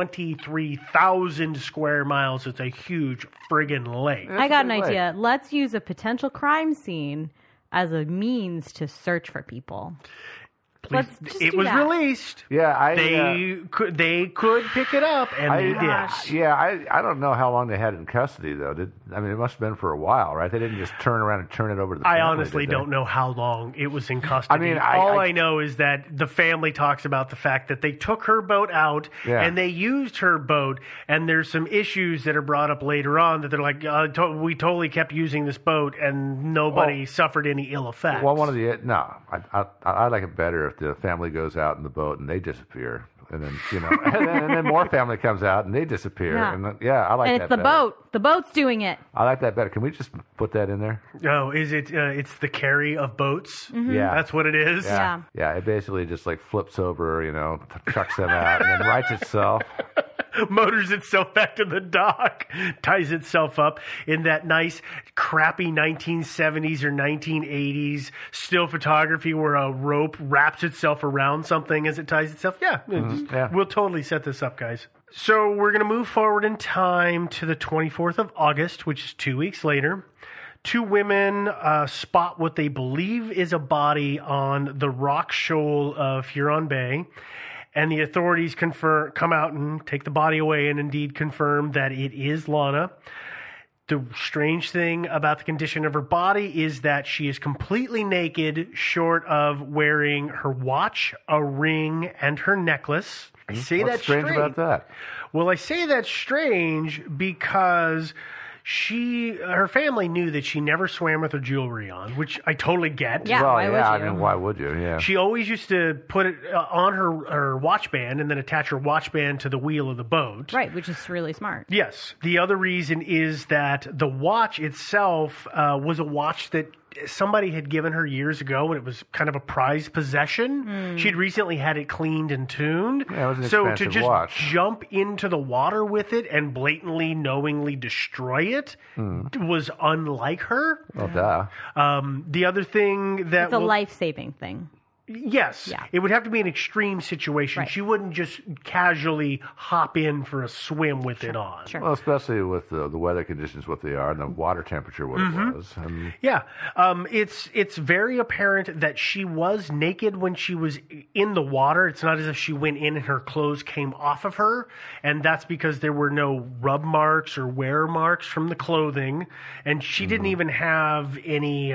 23,000 square miles. It's a huge friggin' lake. I got an idea. Let's use a potential crime scene as a means to search for people. It was released. Yeah, they could pick it up, and they did. Yeah, I don't know how long they had it in custody, though. It must have been for a while, right? They didn't just turn around and turn it over to the family. I honestly don't know how long it was in custody. I mean, all I know is that the family talks about the fact that they took her boat out, and they used her boat, and there's some issues that are brought up later on that they're like, we totally kept using this boat, and nobody suffered any ill effects. Well, I like it better if the family goes out in the boat and they disappear, and then and then more family comes out and they disappear. Yeah. And I like that. And it's the better. boat. The boat's doing it. I like that better. Can we just put that in there? No, is it? It's the carry of boats. Mm-hmm. Yeah, that's what it is. Yeah. It basically just flips over, chucks them out, and then rights itself. motors itself back to the dock, ties itself up in that nice, crappy 1970s or 1980s still photography where a rope wraps itself around something as it ties itself. Yeah, we'll totally set this up, guys. So we're going to move forward in time to the 24th of August, which is 2 weeks later. Two women spot what they believe is a body on the rock shoal of Huron Bay, and the authorities come out and take the body away and indeed confirm that it is Lana. The strange thing about the condition of her body is that she is completely naked, short of wearing her watch, a ring, and her necklace. I say What's that's strange about that? Well, I say that's strange because her family knew that she never swam with her jewelry on, which I totally get. Yeah, well, why would you? I mean, why would you? Yeah. She always used to put it on her watch band and then attach her watch band to the wheel of the boat. Right, which is really smart. Yes. The other reason is that the watch itself was a watch that somebody had given her years ago when it was kind of a prized possession. She'd recently had it cleaned and tuned. Yeah, it was an so expensive to just watch. jump into the water with it and blatantly, knowingly destroy it was unlike her. Well, duh. The other thing that It's a life-saving thing. Yes. Yeah. It would have to be an extreme situation. Right. She wouldn't just casually hop in for a swim with it on. Sure. Well, especially with the weather conditions, what they are, and the water temperature, what it was. Yeah. It's very apparent that she was naked when she was in the water. It's not as if she went in and her clothes came off of her. And that's because there were no rub marks or wear marks from the clothing. And she didn't even have any,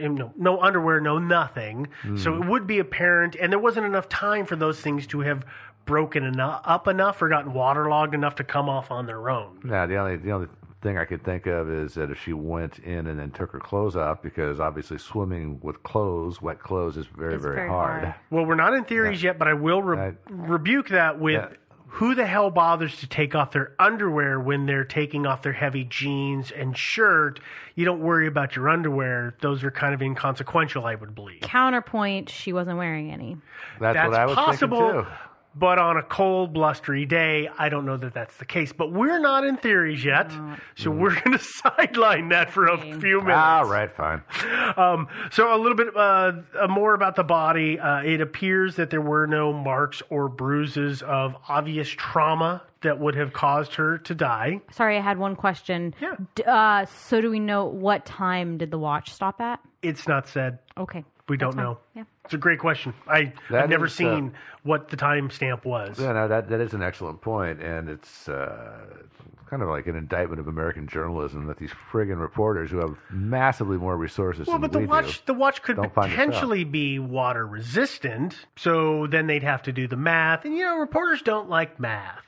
no underwear, no nothing. So it would be apparent. And there wasn't enough time for those things to have broken up enough or gotten waterlogged enough to come off on their own. Yeah, the only thing I could think of is that if she went in and then took her clothes off, because obviously swimming with clothes, wet clothes, is very, very hard. Well, we're not in theories yet, but I will rebuke that with who the hell bothers to take off their underwear when they're taking off their heavy jeans and shirt? You don't worry about your underwear. Those are kind of inconsequential, I would believe. Counterpoint, she wasn't wearing any. That's what I was possible. thinking too. But on a cold, blustery day, I don't know that that's the case. But we're not in theories yet, so we're going to sideline that for a few minutes. All right, fine. So a little bit more about the body. It appears that there were no marks or bruises of obvious trauma that would have caused her to die. Sorry, I had one question. Yeah. So do we know what time did the watch stop at? It's not said. Okay. We don't know. Yeah. It's a great question. I've never seen what the timestamp was. Yeah, no, that is an excellent point, and it's kind of like an indictment of American journalism that these friggin' reporters who have massively more resources than but we the watch could don't find potentially be water resistant, so then they'd have to do the math. And reporters don't like math.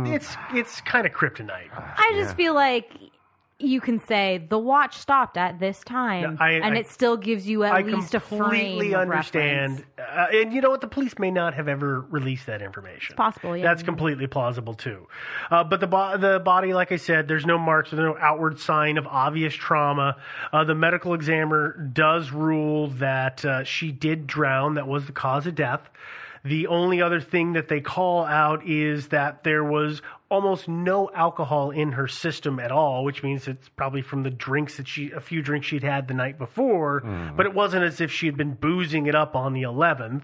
It's kind of kryptonite. I just feel like you can say the watch stopped at this time, and it still gives you at least a frame of reference. I completely understand. And you know what? The police may not have ever released that information. It's possible, yeah. That's completely plausible, too. But the body, like I said, there's no marks, there's no outward sign of obvious trauma. The medical examiner does rule that she did drown. That was the cause of death. The only other thing that they call out is that there was almost no alcohol in her system at all, which means it's probably from the drinks a few drinks she'd had the night before, but it wasn't as if she had been boozing it up on the 11th.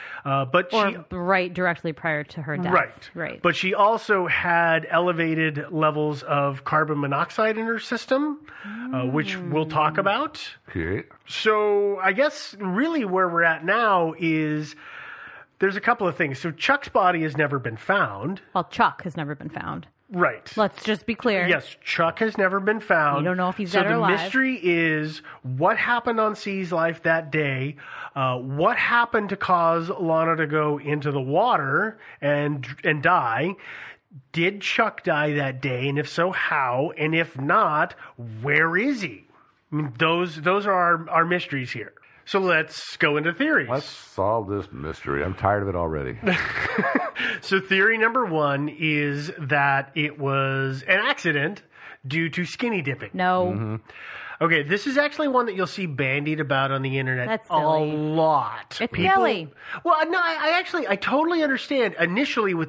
Directly prior to her death. Right. But she also had elevated levels of carbon monoxide in her system, which we'll talk about. Okay. So I guess really where we're at now is there's a couple of things. So Chuck's body has never been found. Well, Chuck has never been found. Right. Let's just be clear. Yes, Chuck has never been found. We don't know if he's dead or alive. So the mystery is what happened on C's life that day, what happened to cause Lana to go into the water and die. Did Chuck die that day? And if so, how? And if not, where is he? I mean, those are our mysteries here. So let's go into theories. Let's solve this mystery. I'm tired of it already. So theory number one is that it was an accident due to skinny dipping. No. Mm-hmm. Okay, this is actually one that you'll see bandied about on the internet That's silly. a lot. It's silly. Well, no, I totally understand initially without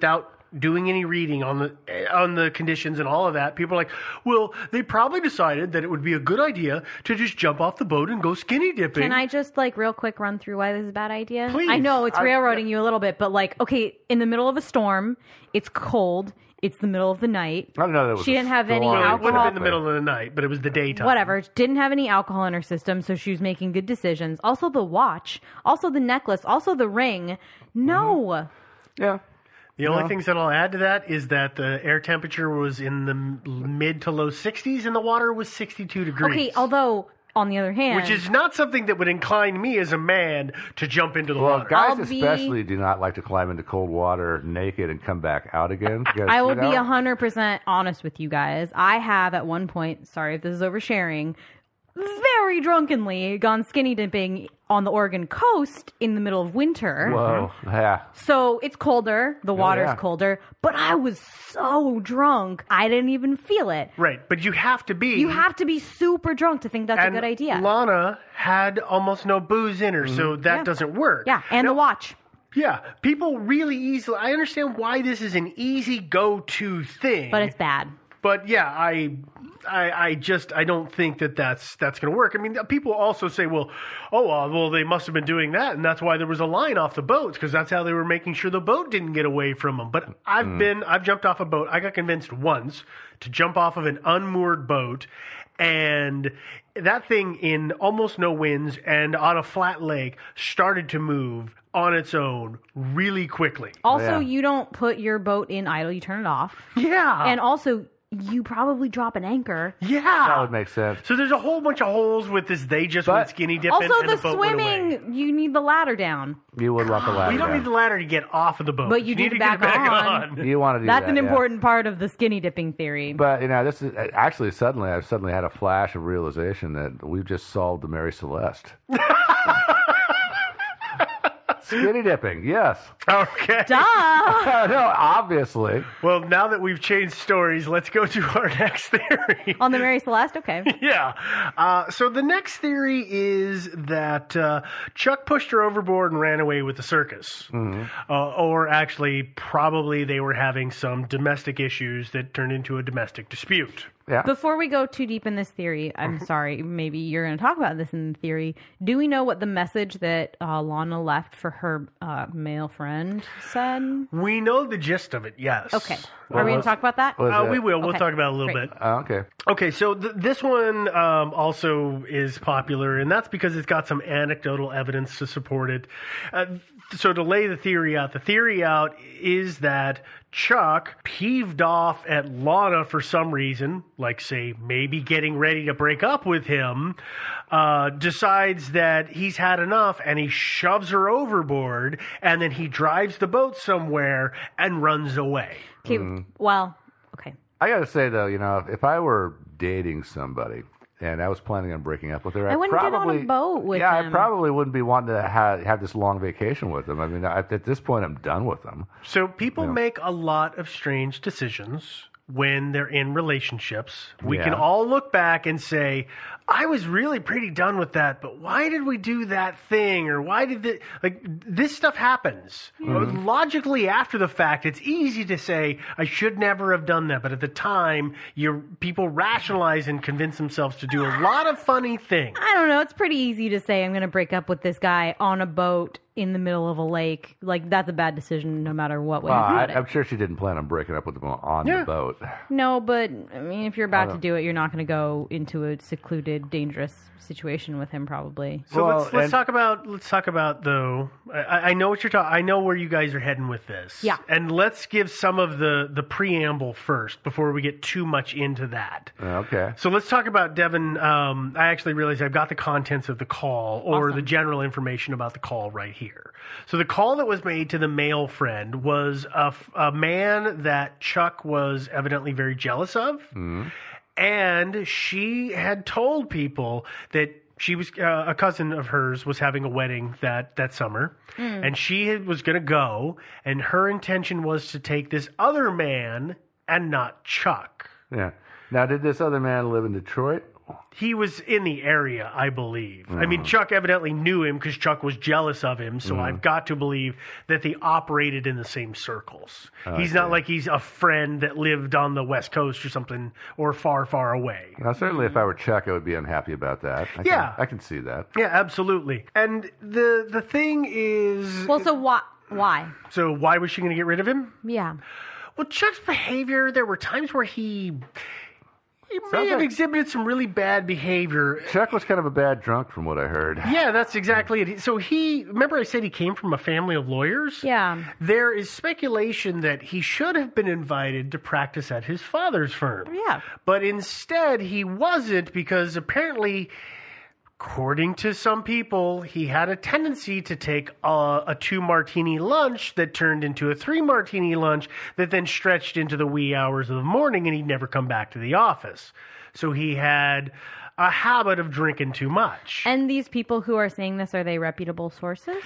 doing any reading on the conditions and all of that, people are like, well, they probably decided that it would be a good idea to just jump off the boat and go skinny dipping. Can I just real quick run through why this is a bad idea? Please. I know it's railroading you a little bit, but okay, in the middle of a storm, it's cold. It's the middle of the night. I don't know that it was she didn't have any Well, alcohol. it would have been the middle of the night, but it was the daytime. Whatever. Didn't have any alcohol in her system, so she was making good decisions. Also the watch. Also the necklace. Also the ring. No. Yeah. The only things that I'll add to that is that the air temperature was in the mid to low 60s and the water was 62 degrees. Okay, although, on the other hand... Which is not something that would incline me as a man to jump into the water. Guys especially do not like to climb into cold water naked and come back out again. Because, I will be 100% honest with you guys. I have at one point, sorry if this is oversharing, very drunkenly gone skinny dipping on the Oregon coast in the middle of winter. Whoa, yeah. So it's colder, the water's colder, but I was so drunk, I didn't even feel it. Right, but you have to be... You have to be super drunk to think that's a good idea. Lana had almost no booze in her, so that doesn't work. Yeah, and the watch. Yeah, people really easily... I understand why this is an easy go-to thing. But it's bad. But yeah, I don't think that's going to work. I mean, people also say, well, they must have been doing that, and that's why there was a line off the boats, because that's how they were making sure the boat didn't get away from them. But I've jumped off a boat. I got convinced once to jump off of an unmoored boat, and that thing in almost no winds and on a flat lake started to move on its own really quickly. Also, you don't put your boat in idle, you turn it off. Yeah. And also, you probably drop an anchor. Yeah. That would make sense. So there's a whole bunch of holes with this. They just went skinny dipping. Also, and the the boat went away. swimming, you need the ladder down. You would want the ladder We don't down. need the ladder to get off of the boat. But you need do to back get it back on. You want to do That's that, an yeah. important part of the skinny dipping theory. But, this is actually I've suddenly had a flash of realization that we've just solved the Mary Celeste. Skinny dipping, yes. Okay. Duh! No, obviously. Well, now that we've changed stories, let's go to our next theory. On the Mary Celeste? Okay. Yeah. So the next theory is that Chuck pushed her overboard and ran away with the circus. Or actually, probably they were having some domestic issues that turned into a domestic dispute. Yeah. Before we go too deep in this theory, I'm sorry, maybe you're going to talk about this in the theory. Do we know what the message that Lana left for her male friend said? We know the gist of it, yes. Okay. Are we going to talk about that? We will. We'll Okay. talk about it a little Great. bit. Okay. Okay, so this one also is popular, and that's because it's got some anecdotal evidence to support it. So to lay the theory out is that Chuck peeved off at Lana for some reason, like say maybe getting ready to break up with him, decides that he's had enough and he shoves her overboard, and then he drives the boat somewhere and runs away. Okay, well, okay. I got to say, though, if I were dating somebody and I was planning on breaking up with her, I wouldn't get on a boat with him. him. I probably wouldn't be wanting to have this long vacation with them. I mean, at this point, I'm done with them. So people make a lot of strange decisions when they're in relationships. We can all look back and say, I was really pretty done with that, but why did we do that thing? Or why did this stuff happens? Logically, after the fact, it's easy to say, I should never have done that. But at the time, people rationalize and convince themselves to do a lot of funny things. I don't know. It's pretty easy to say I'm going to break up with this guy on a boat in the middle of a lake. Like, that's a bad decision no matter what way you put it. I'm sure she didn't plan on breaking up with him on the boat. No, but, I mean, if you're about to do it, you're not going to go into a secluded, dangerous situation with him, probably. So let's talk about though. I know what you're talking. I know where you guys are heading with this. Yeah. And let's give some of the preamble first before we get too much into that. Okay. So let's talk about Devin. I actually realized I've got the contents of the call or the general information about the call right here. So the call that was made to the male friend was a man that Chuck was evidently very jealous of. And she had told people that she was a cousin of hers was having a wedding that summer, and she was going to go, and her intention was to take this other man and not Chuck. Yeah. Now, did this other man live in Detroit He was in the area, I believe. I mean, Chuck evidently knew him because Chuck was jealous of him, so I've got to believe that they operated in the same circles. He's not like he's a friend that lived on the West Coast or something, or far, far away. Now, certainly if I were Chuck, I would be unhappy about that. I can see that. Yeah, absolutely. And the thing is... Well, so why? So why was she going to get rid of him? Yeah. Well, Chuck's behavior, there were times where he may have exhibited some really bad behavior. Chuck was kind of a bad drunk from what I heard. Yeah, that's exactly it. So remember I said he came from a family of lawyers? Yeah. There is speculation that he should have been invited to practice at his father's firm. Yeah. But instead he wasn't because apparently, according to some people, he had a tendency to take a 2-martini lunch that turned into a 3-martini lunch that then stretched into the wee hours of the morning, and he'd never come back to the office. So he had a habit of drinking too much. And these people who are saying this, are they reputable sources?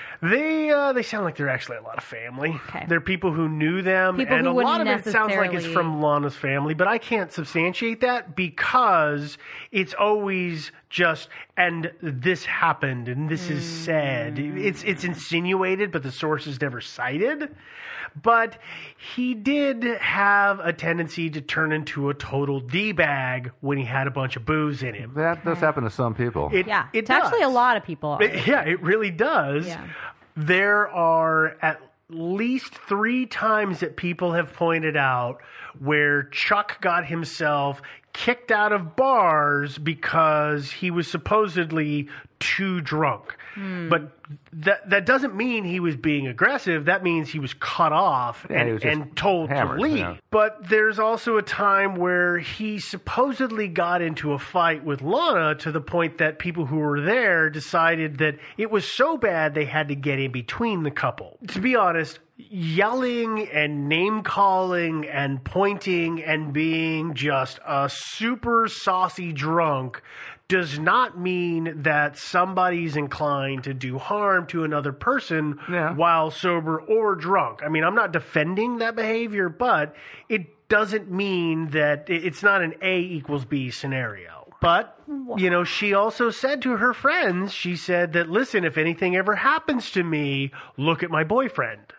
They sound like they're actually a lot of family. Okay. They're people who knew them, People and who a lot of wouldn't it sounds like it's from Lana's family, but I can't substantiate that because it's always just, and this happened, and this is said. It's insinuated, but the source is never cited. But he did have a tendency to turn into a total D-bag when he had a bunch of booze in him. That does happen to some people. It It's does. actually a lot of people. It really does. Yeah. There are at least 3 times that people have pointed out where Chuck got himself kicked out of bars because he was supposedly too drunk. But that doesn't mean he was being aggressive. That means he was cut off and told hammered, to leave. yeah. But there's also a time where he supposedly got into a fight with Lana to the point that people who were there decided that it was so bad they had to get in between the couple. To be honest, yelling and name-calling and pointing and being just a super saucy drunk does not mean that somebody's inclined to do harm to another person while sober or drunk. I mean, I'm not defending that behavior, but it doesn't mean that it's not an A equals B scenario. But, she also said to her friends, she said that, listen, if anything ever happens to me, look at my boyfriend.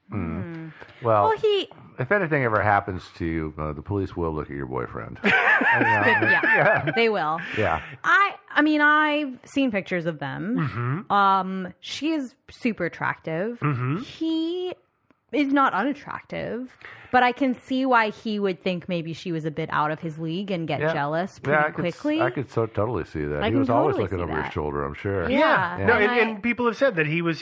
Well, if anything ever happens to you, the police will look at your boyfriend. They will. Yeah. I mean, I've seen pictures of them. She is super attractive. He is not unattractive, but I can see why he would think maybe she was a bit out of his league and get jealous pretty quickly. I could totally see that. He can was always totally looking see over that. his shoulder, I'm sure. Yeah. No, and people have said that he was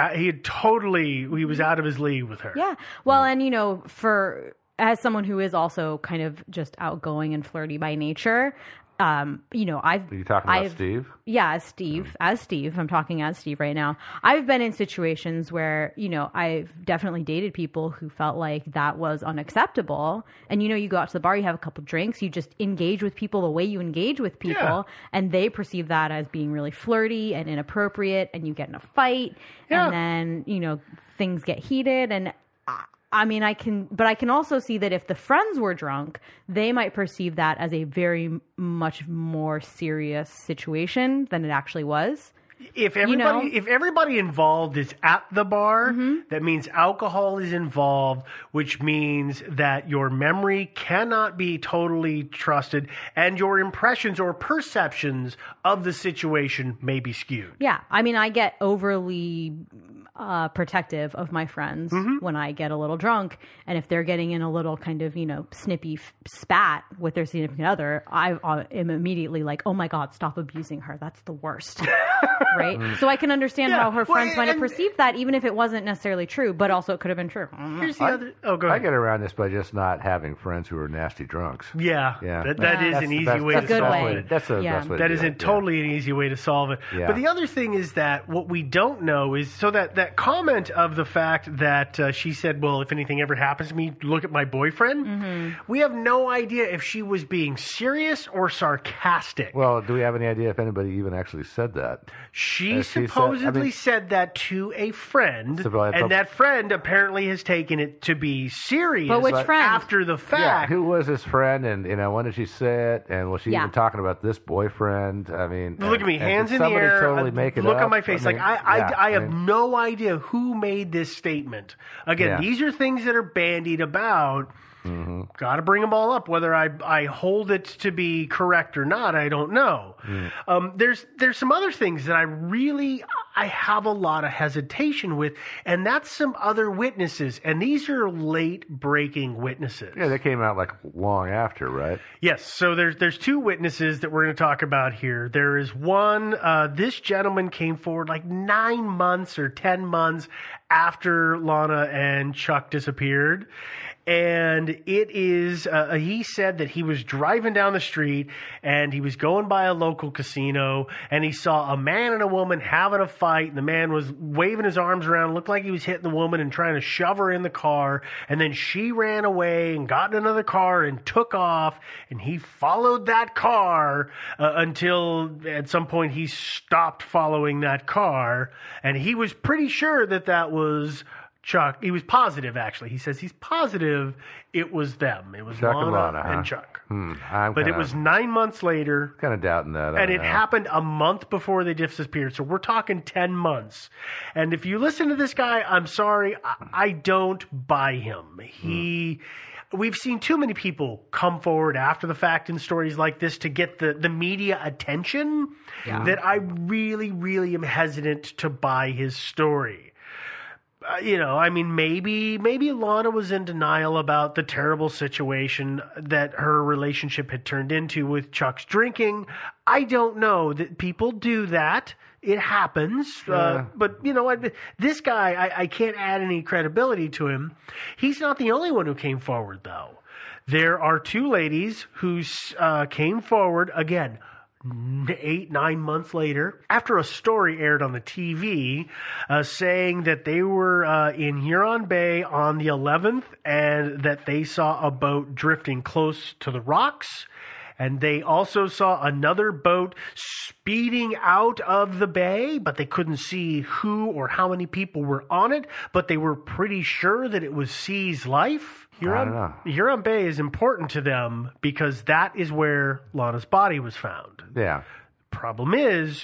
out of his league with her. Yeah. Well, and as someone who is also kind of just outgoing and flirty by nature, Are you talking about Steve? Yeah, as Steve. I'm talking as Steve right now. I've been in situations where, I've definitely dated people who felt like that was unacceptable. And, you go out to the bar, you have a couple drinks, you just engage with people the way you engage with people. And they perceive that as being really flirty and inappropriate. And you get in a fight. And then, things get heated. And I mean, I can also see that if the friends were drunk, they might perceive that as a very much more serious situation than it actually was. If everybody involved is at the bar, that means alcohol is involved, which means that your memory cannot be totally trusted and your impressions or perceptions of the situation may be skewed. Yeah. I mean, I get overly protective of my friends when I get a little drunk. And if they're getting in a little kind of, snippy spat with their significant other, I am immediately like, oh my God, stop abusing her. That's the worst. Right? So I can understand how her friends might have perceived that, even if it wasn't necessarily true, but also it could have been true. Here's the other. Oh, go ahead. I get around this by just not having friends who are nasty drunks. Yeah. That is an easy way to solve it. That's the best way to That do isn't totally an easy way to solve it. Yeah. But the other thing is that what we don't know is, so that comment of the fact that she said, well, if anything ever happens to me, look at my boyfriend. We have no idea if she was being serious or sarcastic. Well, do we have any idea if anybody even actually said that? She supposedly said that to a friend, and that friend apparently has taken it to be serious. But which friend? After the fact. Yeah, who was this friend, and when did she say it, and was she even talking about this boyfriend? I mean, look at me, hands in the air. Totally make it look up? on my face. I have no idea who made this statement. Again, these are things that are bandied about. Mm-hmm. Got to bring them all up. Whether I hold it to be correct or not, I don't know. There's some other things that I have a lot of hesitation with, and that's some other witnesses. And these are late breaking witnesses. Yeah, they came out like long after, right? Yes. So there's two witnesses that we're going to talk about here. There is one. This gentleman came forward like 9 months or 10 months after Lana and Chuck disappeared. And it is, he said that he was driving down the street and he was going by a local casino and he saw a man and a woman having a fight. And the man was waving his arms around, looked like he was hitting the woman and trying to shove her in the car. And then she ran away and got in another car and took off. And he followed that car until at some point he stopped following that car. And he was pretty sure that was Chuck. He was positive, actually. He says he's positive it was them. It was Chuck Lana and Chuck. But it was 9 months later. Kind of doubting that. And it happened a month before they disappeared. So we're talking 10 months. And if you listen to this guy, I'm sorry, I don't buy him. We've seen too many people come forward after the fact in stories like this to get the media attention that I really, really am hesitant to buy his story. Maybe Lana was in denial about the terrible situation that her relationship had turned into with Chuck's drinking. I don't know. That people do that. It happens. But, this guy, I can't add any credibility to him. He's not the only one who came forward, though. There are two ladies who came forward, again, 8-9 months later, after a story aired on the TV saying that they were in Huron Bay on the 11th and that they saw a boat drifting close to the rocks. And they also saw another boat speeding out of the bay, but they couldn't see who or how many people were on it. But they were pretty sure that it was C's Life. Huron Bay is important to them because that is where Lana's body was found. Yeah. Problem is,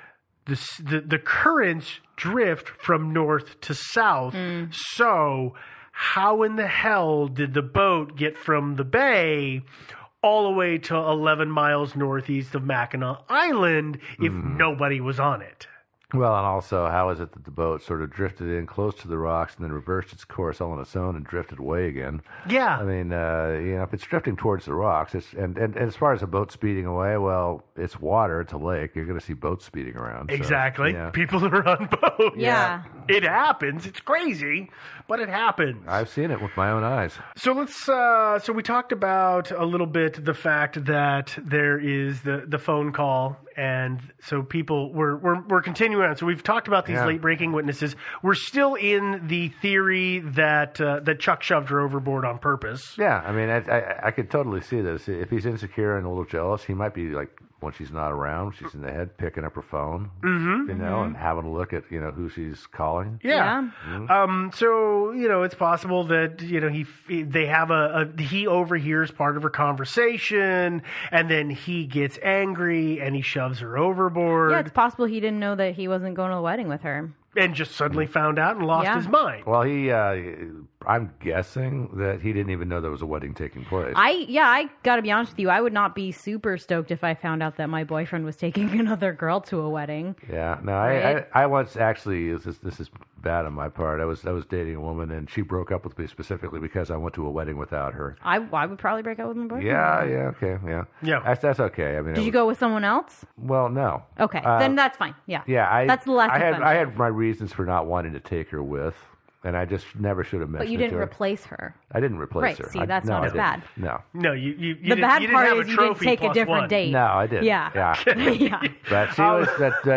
the currents drift from north to south. So how in the hell did the boat get from the bay all the way to 11 miles northeast of Mackinac Island if nobody was on it? Well, and also, how is it that the boat sort of drifted in close to the rocks and then reversed its course all on its own and drifted away again? Yeah. I mean, if it's drifting towards the rocks, and as far as a boat speeding away, well, it's water, it's a lake. You're going to see boats speeding around. Exactly. So, yeah. People are on boats. Yeah. It happens. It's crazy, but it happens. I've seen it with my own eyes. So so we talked about a little bit the fact that there is the phone call. And so people, we're continuing on. So we've talked about these late breaking witnesses. We're still in the theory that Chuck shoved her overboard on purpose. Yeah, I mean, I could totally see this. If he's insecure and a little jealous, he might be like, when she's not around, she's in the head picking up her phone, and having a look at who she's calling. Yeah. So it's possible that he overhears part of her conversation, and then he gets angry and he shoves her overboard. Yeah, it's possible he didn't know that he wasn't going to the wedding with her. And just suddenly found out and lost his mind. Well, I'm guessing that he didn't even know there was a wedding taking place. I got to be honest with you. I would not be super stoked if I found out that my boyfriend was taking another girl to a wedding. Yeah, no, right? I once actually, this is bad on my part. I was dating a woman and she broke up with me specifically because I went to a wedding without her. I would probably break up with my boyfriend. Yeah. That's okay. I mean, did you go with someone else? Well, no. Okay, then that's fine. Yeah. Yeah, that's the last. I had my reasons for not wanting to take her with. And I just never should have mentioned But you it didn't to her. replace her. I didn't replace her. Right, see, that's not I as didn't. bad. No. No, you The didn't, bad you didn't part have is a you didn't trophy take a plus different one. date. No, I didn't. Yeah. Yeah. But she was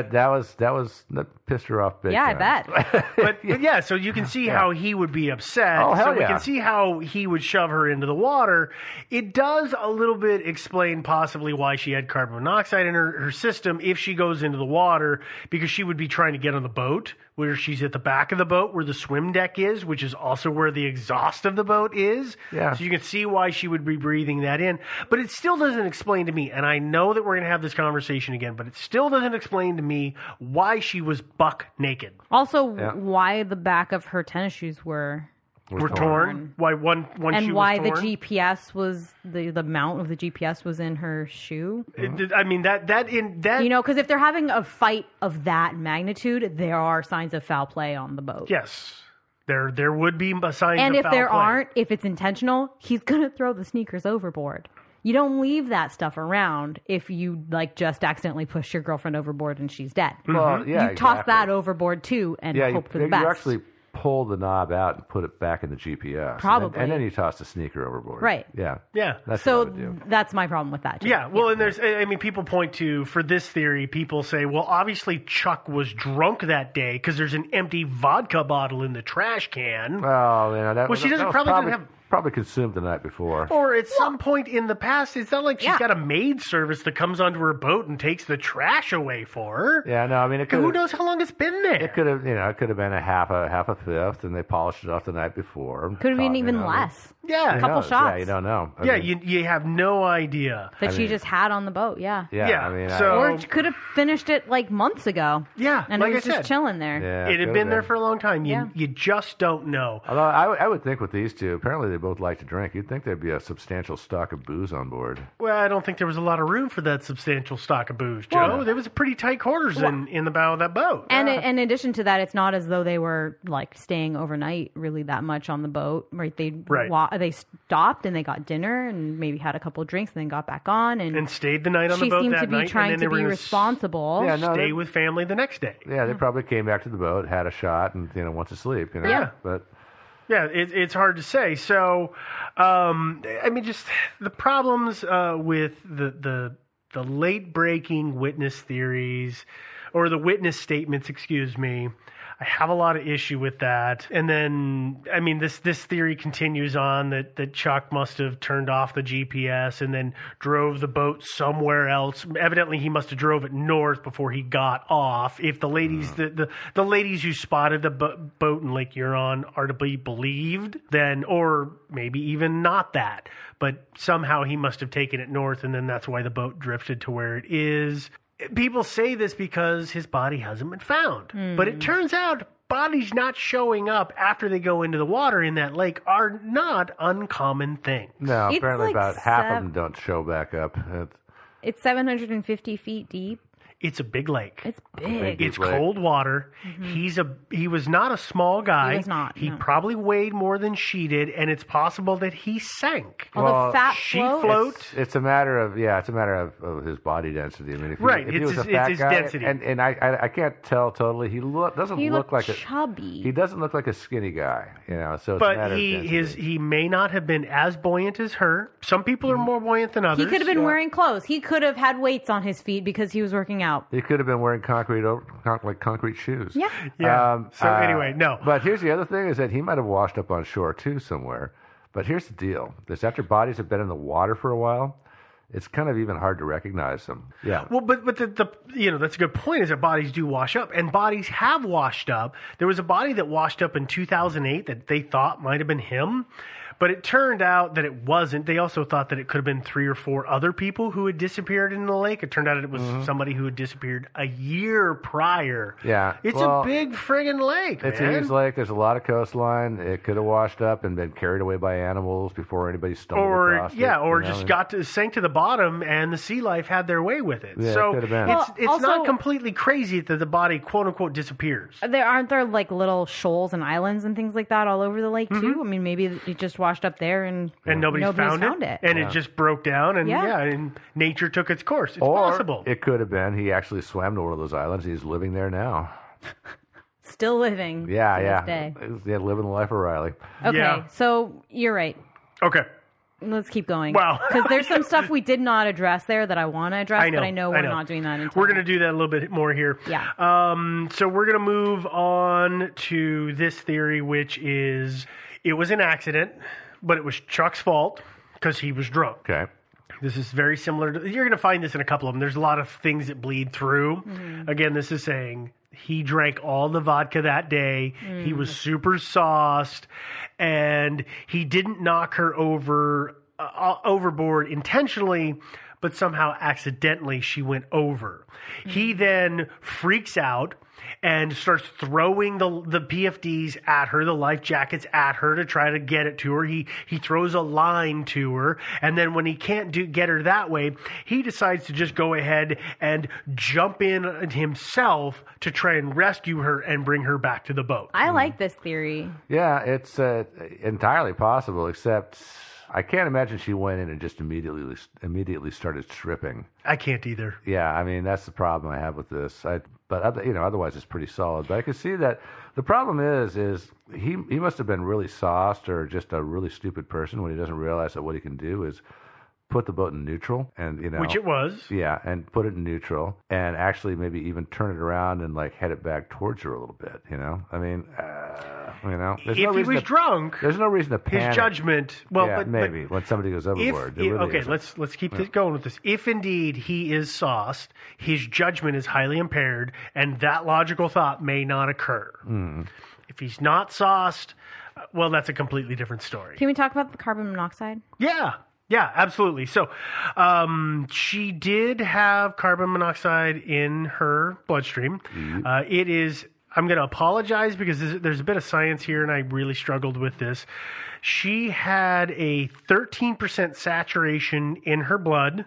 that pissed her off big Yeah, I time. bet. But yeah, so you can see how he would be upset. Oh, hell so we yeah. can see how he would shove her into the water. It does a little bit explain possibly why she had carbon monoxide in her system if she goes into the water, because she would be trying to get on the boat, where she's at the back of the boat where the swim deck is, which is also where the exhaust of the boat is. Yeah. So you can see why she would be breathing that in. But it still doesn't explain to me, and I know that we're going to have this conversation again, but it still doesn't explain to me why she was buck naked. Also, why the back of her tennis shoes were torn. Why one and shoe why was the torn. GPS was the mount of the GPS was in her shoe. I mean that because if they're having a fight of that magnitude, there are signs of foul play on the boat. Yes, there would be signs. And of if foul there play. aren't, if it's intentional, he's gonna throw the sneakers overboard. You don't leave that stuff around if you just accidentally push your girlfriend overboard and she's dead. Well, yeah, you toss exactly. that overboard too and hope for the best. You actually pull the knob out and put it back in the GPS. Probably. And then you toss the sneaker overboard. Right. Yeah. Yeah. That's what I So would do. that's my problem with that. Too. Yeah, well, and people point to, for this theory, people say, well, obviously Chuck was drunk that day because there's an empty vodka bottle in the trash can. Oh, that Well, she that doesn't was probably didn't have. Probably consumed the night before. Or at some point in the past, it's not like she's got a maid service that comes onto her boat and takes the trash away for her. Yeah, no, I mean, who knows how long it's been there? It could have, it could have been a half a fifth, and they polished it off the night before. Could have been even less. Yeah, a couple shots. shots. Yeah, you don't know. Yeah, you have no idea that she just had on the boat. Yeah. Yeah. I mean, so or she could have finished it months ago. Yeah, and like it was I said, just chilling there. Yeah, it had been there for a long time. You just don't know. Although I would think with these two, apparently they both like to drink. You'd think there'd be a substantial stock of booze on board. Well, I don't think there was a lot of room for that substantial stock of booze, Joe. There was pretty tight quarters in the bow of that boat. And in addition to that, it's not as though they were staying overnight really that much on the boat. Right? They stopped and they got dinner and maybe had a couple of drinks and then got back on and stayed the night on the boat. She seemed that to be night, trying and then to they be were responsible. Stay with family the next day. Yeah, they probably came back to the boat, had a shot, and went to sleep. Yeah, but. Yeah, it's hard to say. So, I mean, just the problems with the late breaking witness theories or the witness statements, excuse me. I have a lot of issue with that. And then, I mean, this theory continues on that Chuck must have turned off the GPS and then drove the boat somewhere else. Evidently, he must have drove it north before he got off. If the ladies, the ladies who spotted the boat in Lake Huron are to be believed, then, or maybe even not that, but somehow he must have taken it north, and then that's why the boat drifted to where it is. People say this because his body hasn't been found. But it turns out bodies not showing up after they go into the water in that lake are not uncommon things. No, It's apparently like about half of them don't show back up. It's 750 feet deep. It's a big lake. It's big. It's cold water. He was not a small guy. He was not. He probably weighed more than she did, and it's possible that he sank. Well, the fat she float. float. It's a matter of of his body density. I mean, if Right, he was it's a fat his guy, density. and I can't tell totally. He doesn't He look like chubby. he doesn't look like a skinny guy. So it's a But matter of density. he may not have been as buoyant as her. Some people are more buoyant than others. He could have been wearing clothes. He could have had weights on his feet because he was working out. He could have been wearing concrete shoes. Yeah. Yeah. Anyway, no. But here's the other thing: is that he might have washed up on shore too somewhere. But here's the deal: is after bodies have been in the water for a while, it's kind of even hard to recognize them. Yeah. Well, but the that's a good point. Is that bodies do wash up, and bodies have washed up. There was a body that washed up in 2008 that they thought might have been him. But it turned out that it wasn't. They also thought that it could have been 3 or 4 other people who had disappeared in the lake. It turned out it was somebody who had disappeared a year prior. Yeah. It's a big friggin' lake, It's man. a huge lake. There's a lot of coastline. It could have washed up and been carried away by animals before anybody stumbled across it. Or just sank to the bottom, and the sea life had their way with it. Yeah, so it could have been. it's also, not completely crazy that the body, quote unquote, disappears. Aren't there little shoals and islands and things like that all over the lake too? I mean, maybe it just washed up there and nobody's found it. And it just broke down, and and nature took its course. It's possible. It could have been he actually swam to one of those islands. He's living there now. still living. to this day. Yeah, living the life of Riley. Okay, so you're right. Okay. Let's keep going. Wow. Because there's some stuff we did not address there that I want to address, but I know we're not doing that until we're going to do that a little bit more here. Yeah. So we're going to move on to this theory, which is it was an accident, but it was Chuck's fault because he was drunk. Okay. This is very similar to, you're going to find this in a couple of them. There's a lot of things that bleed through. Mm-hmm. Again, this is saying he drank all the vodka that day. He was super sauced, and he didn't knock her overboard intentionally, but somehow accidentally she went over. He then freaks out and starts throwing the PFDs at her, the life jackets at her to try to get it to her. He throws a line to her, and then when he can't get her that way, he decides to just go ahead and jump in himself to try and rescue her and bring her back to the boat. I like this theory. Yeah, it's entirely possible, except I can't imagine she went in and just immediately started stripping. I can't either. Yeah, I mean, that's the problem I have with this. But otherwise it's pretty solid. But I can see that the problem is he must have been really sauced or just a really stupid person when he doesn't realize that what he can do is put the boat in neutral, and which it was. Yeah, and put it in neutral, and actually maybe even turn it around and like head it back towards her a little bit. I mean, if he was drunk, there's no reason to panic. His judgment. Well, yeah, maybe when somebody goes overboard. Let's keep this going with this. If indeed he is sauced, his judgment is highly impaired, and that logical thought may not occur. If he's not sauced, well, that's a completely different story. Can we talk about the carbon monoxide? Yeah, absolutely. So she did have carbon monoxide in her bloodstream. It is, I'm going to apologize because there's a bit of science here and I really struggled with this. She had a 13% saturation in her blood,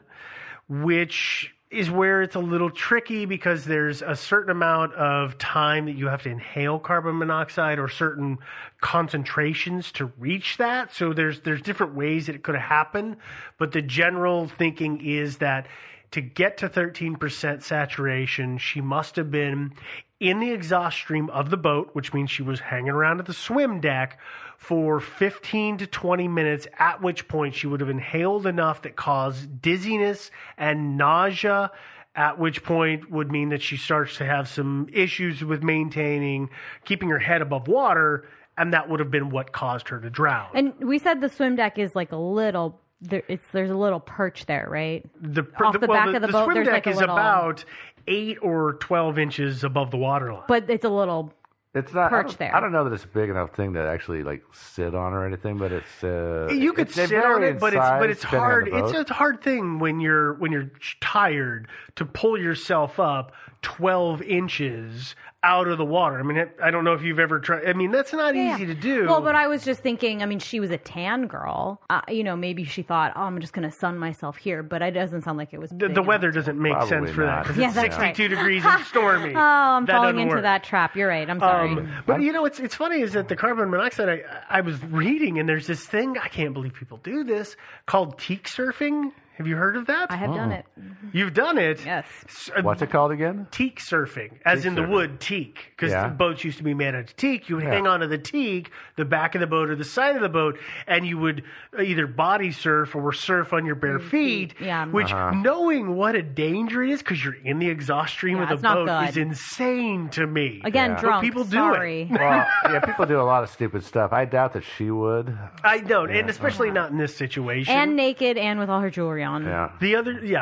which is where it's a little tricky because there's a certain amount of time that you have to inhale carbon monoxide or certain concentrations to reach that. So there's different ways that it could have happened. But the general thinking is that to get to 13% saturation, she must have been in the exhaust stream of the boat, which means she was hanging around at the swim deck for 15 to 20 minutes, at which point she would have inhaled enough that caused dizziness and nausea, at which point would mean that she starts to have some issues with keeping her head above water, and that would have been what caused her to drown. And we said the swim deck is like a little... There's a little perch there, right? Off the back of the boat, swim there's deck like a is little... about 8 or 12 inches above the waterline. But it's a little perch there. I don't know that it's a big enough thing to actually like sit on or anything, but it's you could sit on it, but it's hard. It's a hard thing when you're tired to pull yourself up 12 inches out of the water. I mean, I don't know if you've ever tried. I mean, that's not easy to do. Well, but I was just thinking, I mean, she was a tan girl. Maybe she thought, I'm just going to sun myself here, but it doesn't sound like it was the weather doesn't make sense for that because it's 62 degrees and stormy. Oh, I'm falling into that trap. You're right. I'm sorry. But it's funny is that the carbon monoxide, I was reading, and there's this thing, I can't believe people do this, called teak surfing. Have you heard of that? I have done it. You've done it? Yes. What's it called again? Teak surfing, as in the wood teak. Because the boats used to be made out of teak. You would hang onto the teak, the back of the boat or the side of the boat, and you would either body surf or surf on your bare feet. Yeah. Which, knowing what a danger it is, because you're in the exhaust stream of the boat, is insane to me. Again, drunk. But people do it. Well, people do a lot of stupid stuff. I doubt that she would. I don't, and especially not in this situation. And naked and with all her jewelry on. Yeah. The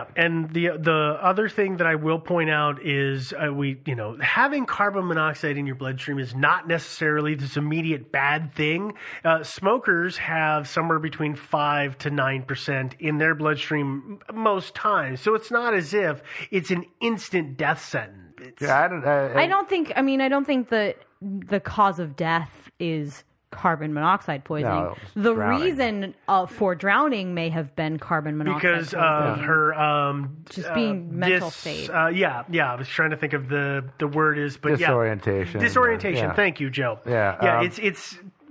other thing that I will point out is having carbon monoxide in your bloodstream is not necessarily this immediate bad thing. Smokers have somewhere between 5 to 9% in their bloodstream most times, so it's not as if it's an instant death sentence. I don't think that the cause of death is carbon monoxide poisoning. No, the drowning. Reason for drowning may have been carbon monoxide because of her just being mental state. I was trying to think of the word is, but disorientation. Disorientation. Thank you, Joe. Yeah. It's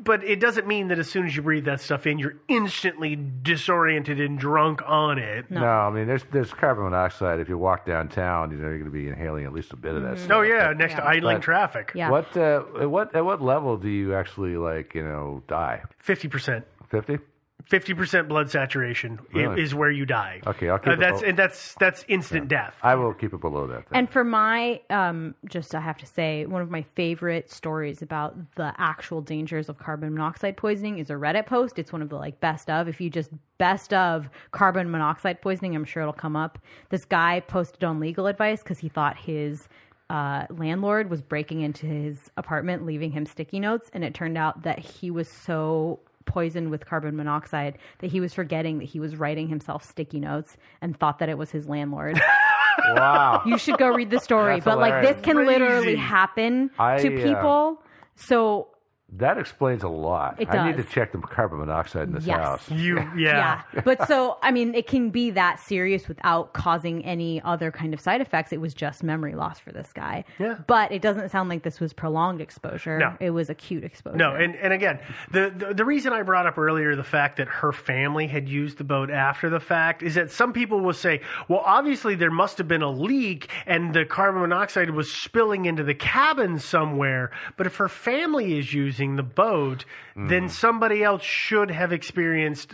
but it doesn't mean that as soon as you breathe that stuff in, you're instantly disoriented and drunk on it. No, I mean, there's carbon monoxide. If you walk downtown, you're going to be inhaling at least a bit of that stuff. Oh, yeah, next to idling traffic. Yeah. At what level do you actually, die? 50%. 50? 50% blood saturation is where you die. Okay, I'll keep it that's instant death. I will keep it below that. Then. And for my, I have to say, one of my favorite stories about the actual dangers of carbon monoxide poisoning is a Reddit post. It's one of the best of. If you just best of carbon monoxide poisoning, I'm sure it'll come up. This guy posted on legal advice because he thought his landlord was breaking into his apartment, leaving him sticky notes, and it turned out that he was so poisoned with carbon monoxide that he was forgetting that he was writing himself sticky notes and thought that it was his landlord. Wow. You should go read the story. That's but hilarious. this can literally happen to people. So that explains a lot. It I need does. to check the carbon monoxide in this house. Yeah. But so, I mean, it can be that serious without causing any other kind of side effects. It was just memory loss for this guy. Yeah. But it doesn't sound like this was prolonged exposure. No. It was acute exposure. No, and again, the reason I brought up earlier the fact that her family had used the boat after the fact is that some people will say, well, obviously there must have been a leak and the carbon monoxide was spilling into the cabin somewhere. But if her family is using the boat, then somebody else should have experienced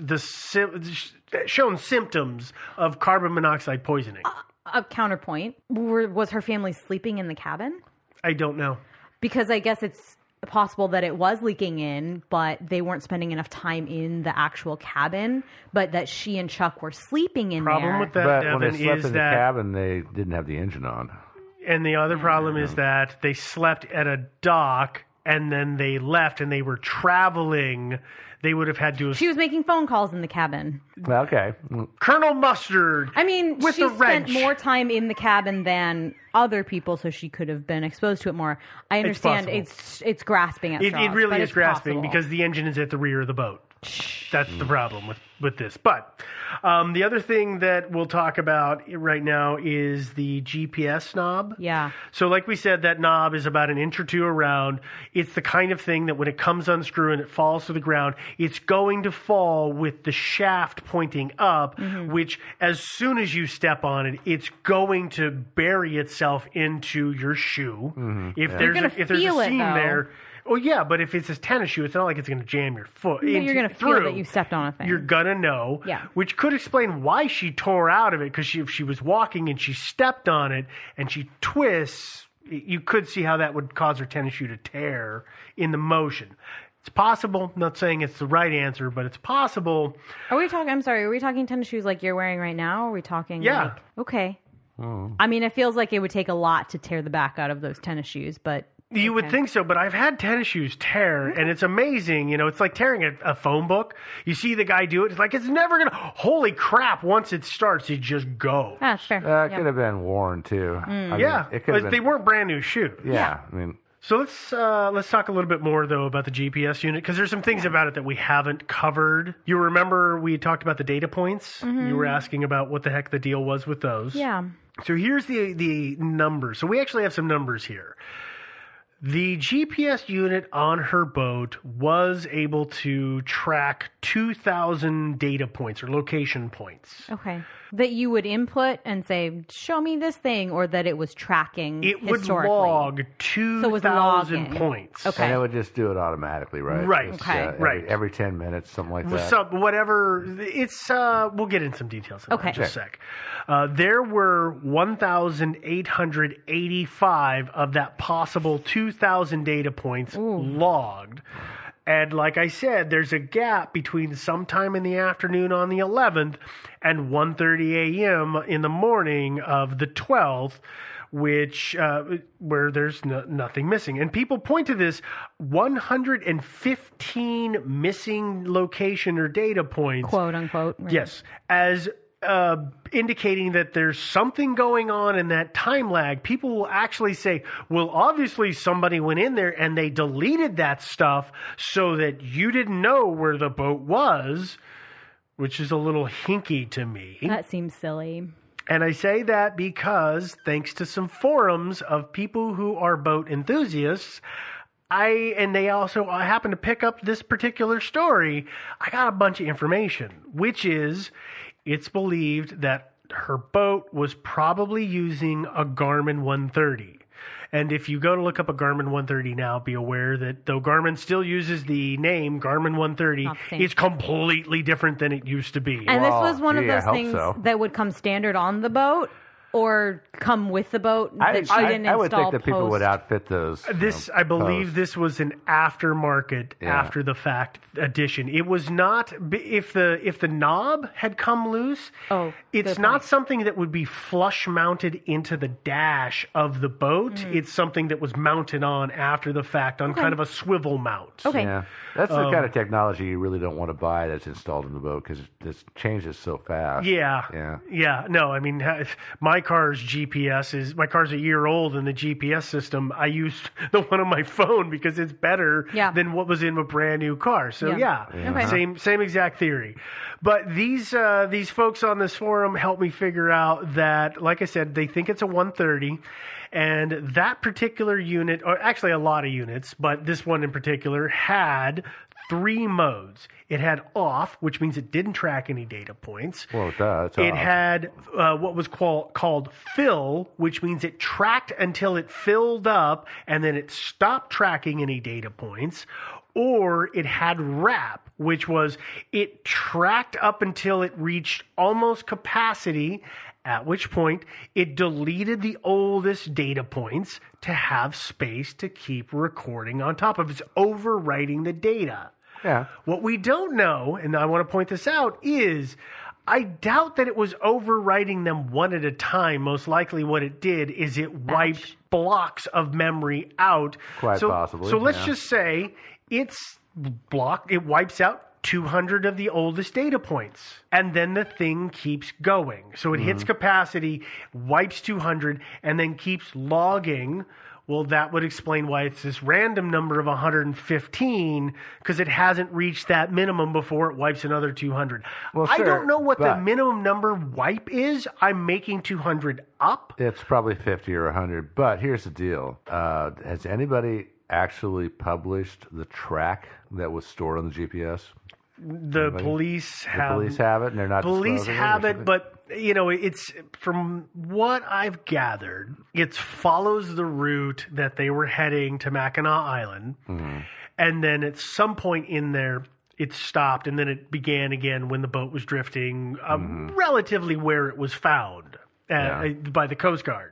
shown symptoms of carbon monoxide poisoning. A counterpoint, was her family sleeping in the cabin? I don't know. Because I guess it's possible that it was leaking in, but they weren't spending enough time in the actual cabin, but that she and Chuck were sleeping in there. Problem with that, But Devin, when they slept is in the that... cabin, they didn't have the engine on. And the other problem is that they slept at a dock and then they left and they were traveling. They would have had to... She was making phone calls in the cabin. Okay. Colonel Mustard. I mean, with she the spent wrench. more time in the cabin than other people, so she could have been exposed to it more. I understand it's grasping at straws. It really but is it's grasping possible. because the engine is at the rear of the boat. That's the problem with this. But the other thing that we'll talk about right now is the GPS knob. Yeah. So like we said, that knob is about an inch or two around. It's the kind of thing that when it comes unscrewed and it falls to the ground, it's going to fall with the shaft pointing up, which as soon as you step on it, it's going to bury itself into your shoe. If there's a seam there. Oh, yeah, but if it's a tennis shoe, it's not like it's going to jam your foot. You're going to feel that you stepped on a thing. You're going to know. Yeah. Which could explain why she tore out of it, because if she was walking and she stepped on it and she twists, you could see how that would cause her tennis shoe to tear in the motion. It's possible. I'm not saying it's the right answer, but it's possible. Are we talking tennis shoes like you're wearing right now? Or are we talking okay. Oh. I mean, it feels like it would take a lot to tear the back out of those tennis shoes, but... You would think so, but I've had tennis shoes tear, and it's amazing. You know, it's like tearing a phone book. You see the guy do it. It's like, it's never going to... Holy crap, once it starts, it just goes. That's fair. It could have been worn, too. I mean, it could have been... They weren't brand new shoes. Yeah, I mean... So let's talk a little bit more, though, about the GPS unit, because there's some things about it that we haven't covered. You remember we talked about the data points? You were asking about what the heck the deal was with those. Yeah. So here's the numbers. So we actually have some numbers here. The GPS unit on her boat was able to track 2,000 data points or location points. Okay. That you would input and say, show me this thing, or that it was tracking It would historically. log 2,000 points. Okay. And it would just do it automatically, right? Right. Just, Okay. Every 10 minutes, something like that. Whatever. It's, we'll get in some details in just a sec. There were 1,885 of that possible 2,000 data points logged. And like I said, there's a gap between sometime in the afternoon on the 11th and 1:30 a.m. in the morning of the 12th, which where there's nothing missing. And people point to this 115 missing location or data points, quote unquote. Right. Yes, as indicating that there's something going on in that time lag. People will actually say, well, obviously somebody went in there and they deleted that stuff so that you didn't know where the boat was, which is a little hinky to me. That seems silly. And I say that because thanks to some forums of people who are boat enthusiasts, they also happened to pick up this particular story. I got a bunch of information, which is it's believed that her boat was probably using a Garmin 130. And if you go to look up a Garmin 130 now, be aware that though Garmin still uses the name Garmin 130, it's completely different than it used to be. And this was one of those things that would come standard on the boat or come with the boat that she didn't install. I would think that people would outfit those. I believe this was an aftermarket, after the fact edition. It was not if the knob had come loose. It's not something that would be flush mounted into the dash of the boat. It's something that was mounted on after the fact on kind of a swivel mount. Yeah, that's the kind of technology you really don't want to buy that's installed in the boat because this changes so fast. Yeah. No, I mean, my car's GPS my car's a year old, and the GPS system, I used the one on my phone because it's better than what was in a brand new car. So same exact theory. But these folks on this forum helped me figure out that, like I said, they think it's a 130. And that particular unit, or actually a lot of units, but this one in particular, had 3 modes. It had off, which means it didn't track any data points. Well, it does. It had what was called fill, which means it tracked until it filled up, and then it stopped tracking any data points. Or it had wrap, which was it tracked up until it reached almost capacity, at which point it deleted the oldest data points to have space to keep recording on top of it. It's overwriting the data. Yeah. What we don't know, and I want to point this out, is I doubt that it was overwriting them one at a time. Most likely what it did is it wiped blocks of memory out. Quite possibly. So let's just say it wipes out 200 of the oldest data points, and then the thing keeps going. So it hits capacity, wipes 200, and then keeps logging. Well, that would explain why it's this random number of 115, because it hasn't reached that minimum before it wipes another 200. Well, I don't know what the minimum number wipe is. I'm making 200 up. It's probably 50 or 100. But here's the deal. Has anybody actually published the track that was stored on the GPS? The police have it, and they're not. Police have it, but it's from what I've gathered, it follows the route that they were heading to Mackinac Island, and then at some point in there, it stopped, and then it began again when the boat was drifting, relatively where it was found by the Coast Guard.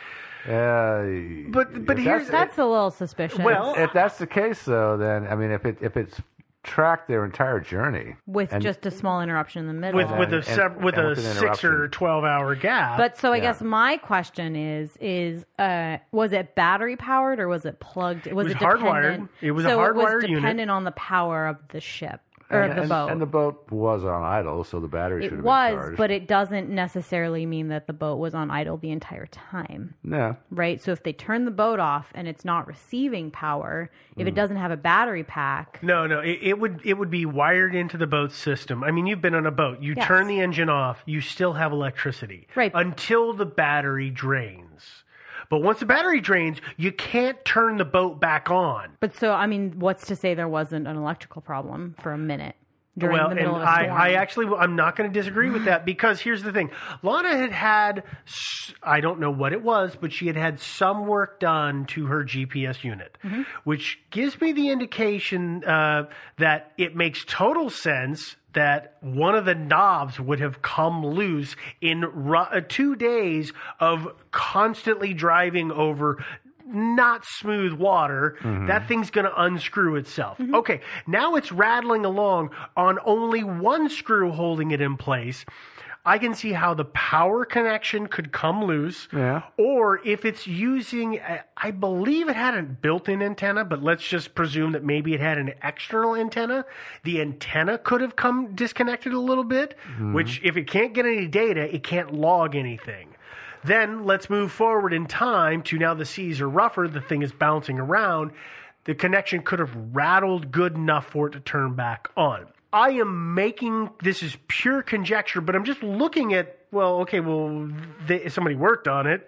But that's a little suspicious. Well, if that's the case, though, then I mean, if it's tracked their entire journey with just a small interruption in the middle, with a 6 or 12 hour gap. But so I guess my question is was it battery powered or was it plugged? Was it hardwired? It was a hardwired unit. Dependent on the power of the ship. Or the boat. And the boat was on idle, so the battery should have been charged. But it doesn't necessarily mean that the boat was on idle the entire time. No. Right? So if they turn the boat off and it's not receiving power, if it doesn't have a battery pack... No, it would be wired into the boat system. I mean, you've been on a boat. You turn the engine off, you still have electricity. Right. Until the battery drains. But once the battery drains, you can't turn the boat back on. But so, I mean, what's to say there wasn't an electrical problem for a minute during the middle of a storm? I'm not going to disagree with that, because here's the thing. Lana had, I don't know what it was, but she had some work done to her GPS unit, which gives me the indication that it makes total sense that one of the knobs would have come loose in 2 days of constantly driving over not smooth water. That thing's going to unscrew itself. Okay, now it's rattling along on only one screw holding it in place. I can see how the power connection could come loose, or if it's using, I believe it had a built-in antenna, but let's just presume that maybe it had an external antenna. The antenna could have come disconnected a little bit, which if it can't get any data, it can't log anything. Then let's move forward in time to now the seas are rougher, the thing is bouncing around. The connection could have rattled good enough for it to turn back on. I am making, this is pure conjecture, but I'm just looking at, somebody worked on it.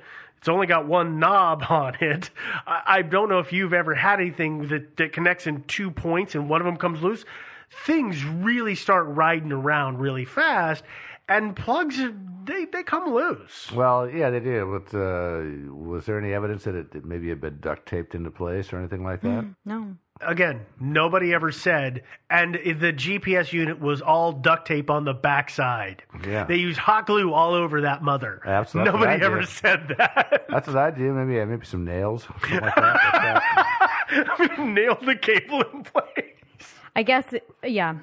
It's only got one knob on it. I don't know if you've ever had anything that connects in 2 points and one of them comes loose. Things really start riding around really fast, and plugs, they come loose. Well, yeah, they do. But was there any evidence that it maybe had been duct taped into place or anything like that? No. Again, nobody ever said, and the GPS unit was all duct tape on the backside. Yeah. They used hot glue all over that mother. Absolutely. Nobody ever said that. That's what I do. Maybe some nails, something like that. Nail the cable in place. I guess, yeah.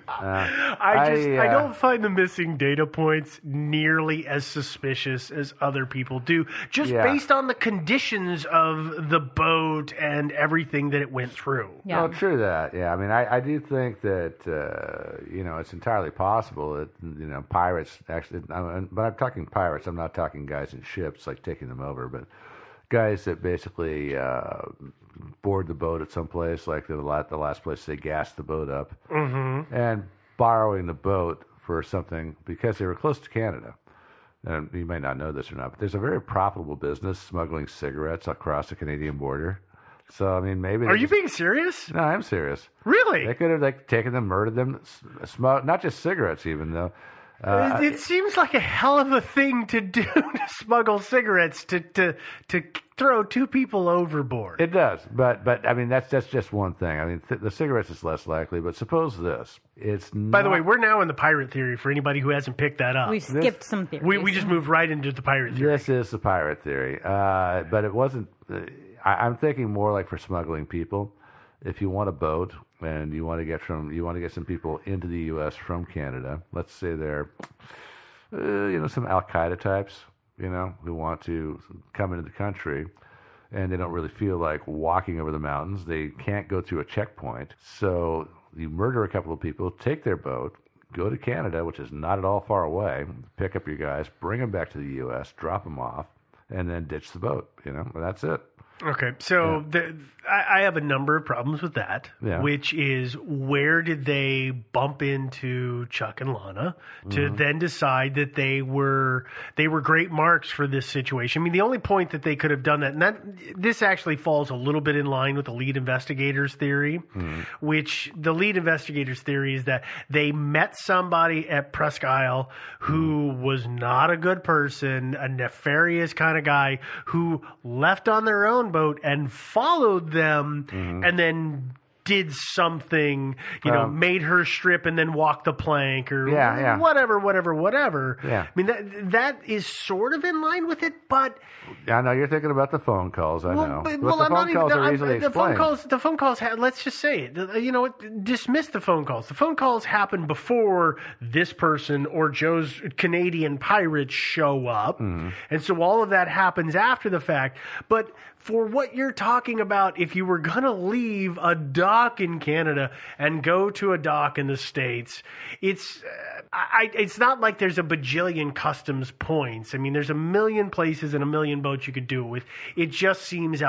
I don't find the missing data points nearly as suspicious as other people do, just based on the conditions of the boat and everything that it went through. Yeah. Well, true that. Yeah, I mean, I do think that it's entirely possible that pirates actually. But I'm talking pirates. I'm not talking guys in ships like taking them over, but guys that basically board the boat at some place, like the last place they gassed the boat up, and borrowing the boat for something because they were close to Canada. And you may not know this or not, but there's a very profitable business smuggling cigarettes across the Canadian border. So, I mean, maybe... Are you being serious? No, I'm serious. Really? They could have taken them, murdered them, not just cigarettes even, though. It seems like a hell of a thing to do to smuggle cigarettes to throw two people overboard. It does, but I mean that's just one thing. I mean the cigarettes is less likely, but suppose this. It's not... By the way, we're now in the pirate theory for anybody who hasn't picked that up. We skipped some theories. We just moved right into the pirate theory. This is the pirate theory, but it wasn't. I'm thinking more like for smuggling people. If you want a boat and you want to get some people into the U.S. from Canada, let's say they're some Al Qaeda types, who want to come into the country, and they don't really feel like walking over the mountains. They can't go through a checkpoint, so you murder a couple of people, take their boat, go to Canada, which is not at all far away, pick up your guys, bring them back to the U.S., drop them off, and then ditch the boat. And that's it. Okay, so I have a number of problems with that, which is where did they bump into Chuck and Lana to then decide that they were great marks for this situation? I mean, the only point that they could have done that, and this actually falls a little bit in line with the lead investigators theory, which the lead investigators theory is that they met somebody at Presque Isle who was not a good person, a nefarious kind of guy who left on their own boat and followed them and then did something, made her strip and then walk the plank or whatever. Yeah. I mean, that is sort of in line with it, but... I know you're thinking about the phone calls, I know. But the phone calls are easily explained. The phone calls, let's just say it. Dismiss the phone calls. The phone calls happen before this person or Joe's Canadian pirates show up. And so all of that happens after the fact. But for what you're talking about, if you were going to leave a dock in Canada and go to a dock in the States, it's not like there's a bajillion customs points. I mean, there's a million places and a million boats you could do it with. It just seems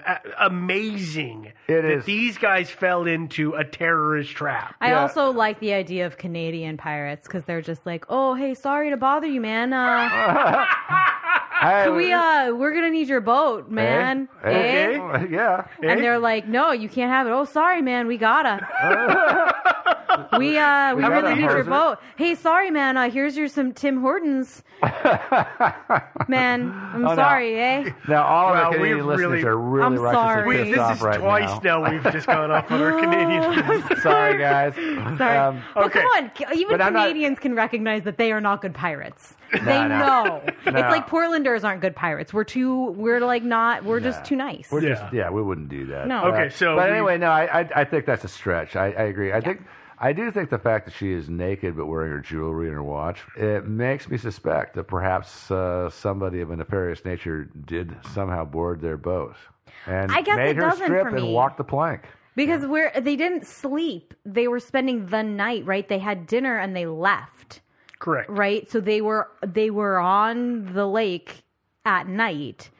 amazing that these guys fell into a terrorist trap. I also like the idea of Canadian pirates because they're just like, oh, hey, sorry to bother you, man. We're gonna need your boat, man. Hey? Yeah. And they're like, no, you can't have it. Oh, sorry, man, we gotta. we really need your boat. Hey, sorry, man. Here's your some Tim Hortons. Man, I'm sorry, Now all of our Canadian listeners are really righteously pissed off right now. This is twice now we've just gone off on our Canadian. Sorry, guys. Sorry. Well, come on. Even Canadians can recognize that they are not good pirates. They know. It's like Portlanders aren't good pirates. We're just too nice. We wouldn't do that. No. Okay, so... But anyway, no, I think that's a stretch. I agree. I do think the fact that she is naked but wearing her jewelry and her watch, it makes me suspect that perhaps somebody of a nefarious nature did somehow board their boat and made her strip and walk the plank. Because they didn't sleep. They were spending the night, right? They had dinner and they left. Correct. Right? So they were on the lake at night.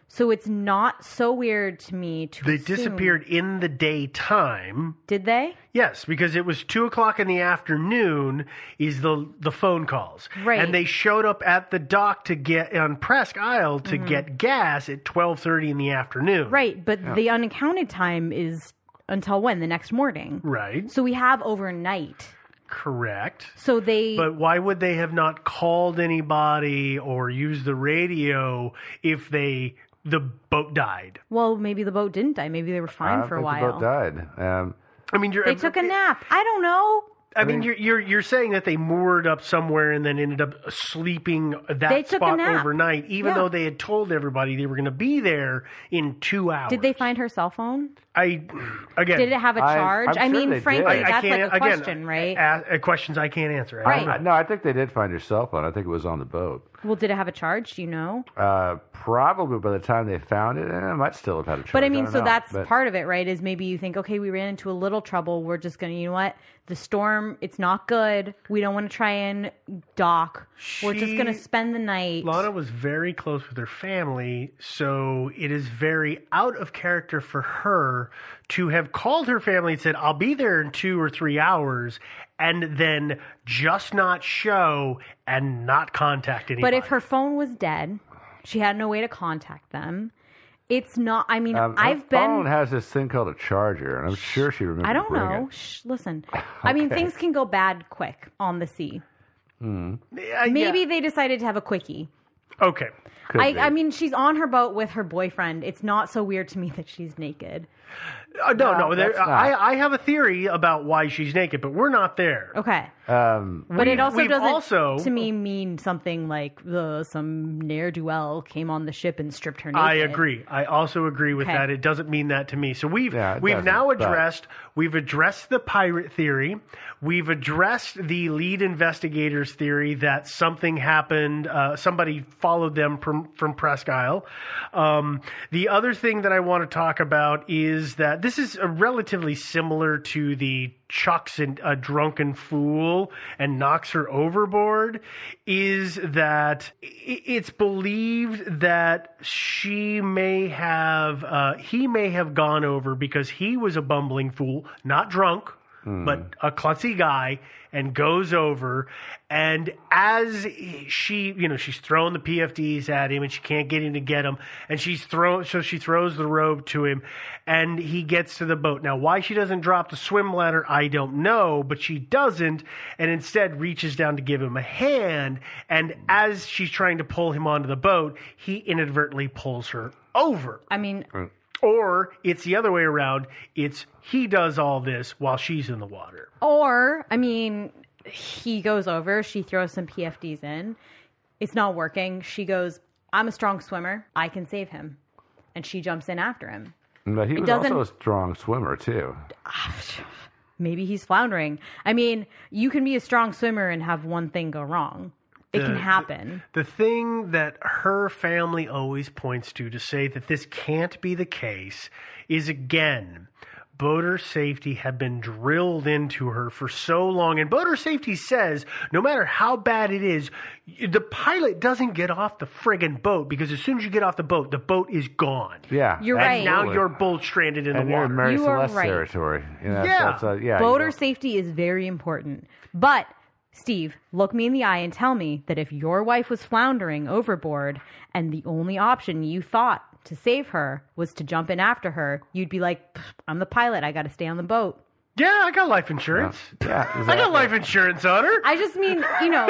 So it's not so weird to me to They assume... disappeared in the daytime. Did they? Yes, because it was 2:00 in the afternoon is the phone calls. Right. And they showed up at the dock to get on Presque Isle to get gas at 12:30 in the afternoon. Right, but the unaccounted time is until when? The next morning. Right. So we have overnight. Correct. So they... But why would they have not called anybody or used the radio if the boat died? Well, maybe the boat didn't die. Maybe they were fine for a while. The boat died. I mean, they took a nap. I don't know. I mean, you're saying that they moored up somewhere and then ended up sleeping that spot overnight, even though they had told everybody they were going to be there in 2 hours. Did they find her cell phone? Did it have a charge? I'm sure mean, frankly, did. that's like a question, right? Questions I can't answer. Right. No, I think they did find her cell phone. I think it was on the boat. Well, did it have a charge? Do you know? Probably by the time they found it, it might still have had a charge. But I mean, that's part of it, right? Is maybe you think, okay, we ran into a little trouble. We're just going to, you know what? The storm, it's not good. We don't want to try and dock. We're just going to spend the night. Lana was very close with her family, so it is very out of character for her to have called her family and said, I'll be there in 2 or 3 hours, and then just not show and not contact anybody. But if her phone was dead, she had no way to contact them. It's not, I mean, I've been... Her phone has this thing called a charger, and I'm sure she remembers. I don't know. Listen, I mean, things can go bad quick on the sea. Maybe they decided to have a quickie. Okay. I mean, she's on her boat with her boyfriend. It's not so weird to me that she's naked. No. I have a theory about why she's naked, but we're not there. Okay. But it also doesn't, to me, mean something like some ne'er-do-well came on the ship and stripped her naked. I agree. I also agree with that. It doesn't mean that to me. So we've now addressed the pirate theory. We've addressed the lead investigators theory that something happened. Somebody followed them from Presque Isle. The other thing that I want to talk about is that this is relatively similar to the chucks a drunken fool and knocks her overboard, is that it's believed that he may have gone over because he was a bumbling fool, not drunk, but a klutzy guy, and goes over. And as she's throwing the PFDs at him and she can't get him to get them. And she throws the rope to him and he gets to the boat. Now, why she doesn't drop the swim ladder, I don't know, but she doesn't, and instead reaches down to give him a hand. And as she's trying to pull him onto the boat, he inadvertently pulls her over. I mean... Or it's the other way around. It's he does all this while she's in the water. Or, I mean, he goes over, she throws some PFDs in. It's not working. She goes, I'm a strong swimmer. I can save him. And she jumps in after him. But he was also a strong swimmer, too. Maybe he's floundering. I mean, you can be a strong swimmer and have one thing go wrong. It can happen. The thing that her family always points to say that this can't be the case is, again, boater safety had been drilled into her for so long. And boater safety says no matter how bad it is, the pilot doesn't get off the friggin' boat, because as soon as you get off the boat is gone. Yeah. You're right. Now you're boat stranded in the water. You're in Mary Celeste territory. Boater safety is very important. But... Steve, look me in the eye and tell me that if your wife was floundering overboard and the only option you thought to save her was to jump in after her, you'd be like, I'm the pilot. I got to stay on the boat. Yeah, I got life insurance. Yeah, exactly. I got life insurance on her. I just mean,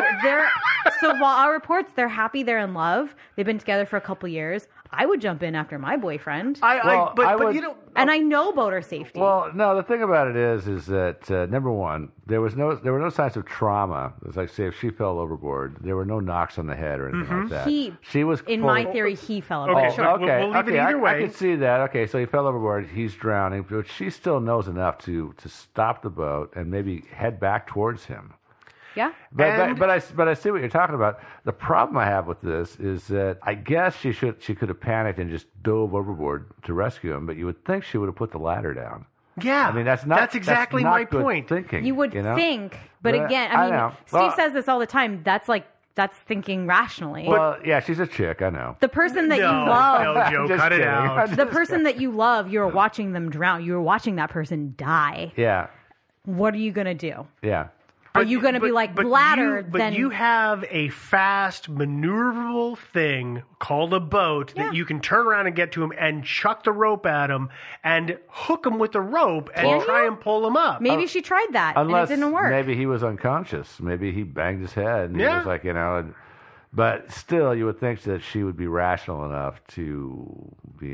so while our reports, they're happy, they're in love, they've been together for a couple years, I would jump in after my boyfriend. And I know boater safety. Well, no, the thing about it is that number one, there were no signs of trauma. It was like, say, if she fell overboard, there were no knocks on the head or anything like that. She was in my theory, he fell overboard. Okay, sure. We'll leave it either way. I can see that. Okay, so he fell overboard. He's drowning, but she still knows enough to stop the boat and maybe head back towards him. Yeah. But I see what you're talking about. The problem I have with this is that I guess she could have panicked and just dove overboard to rescue him, but you would think she would have put the ladder down. Yeah. I mean, that's exactly my point. Thinking, you would think, but again, I mean, Steve says this all the time. That's That's thinking rationally. Well, yeah, she's a chick. I know. The person that you love. No, Joe, cut it out. The person that you love, you're watching them drown. You're watching that person die. Yeah. What are you going to do? Yeah. Are you going to be like bladder? But you have a fast, maneuverable thing called a boat that you can turn around and get to him and chuck the rope at him and hook him with the rope and try and pull him up. Maybe she tried that Unless and it didn't work. Maybe he was unconscious. Maybe he banged his head and he was like, but still, you would think that she would be rational enough to,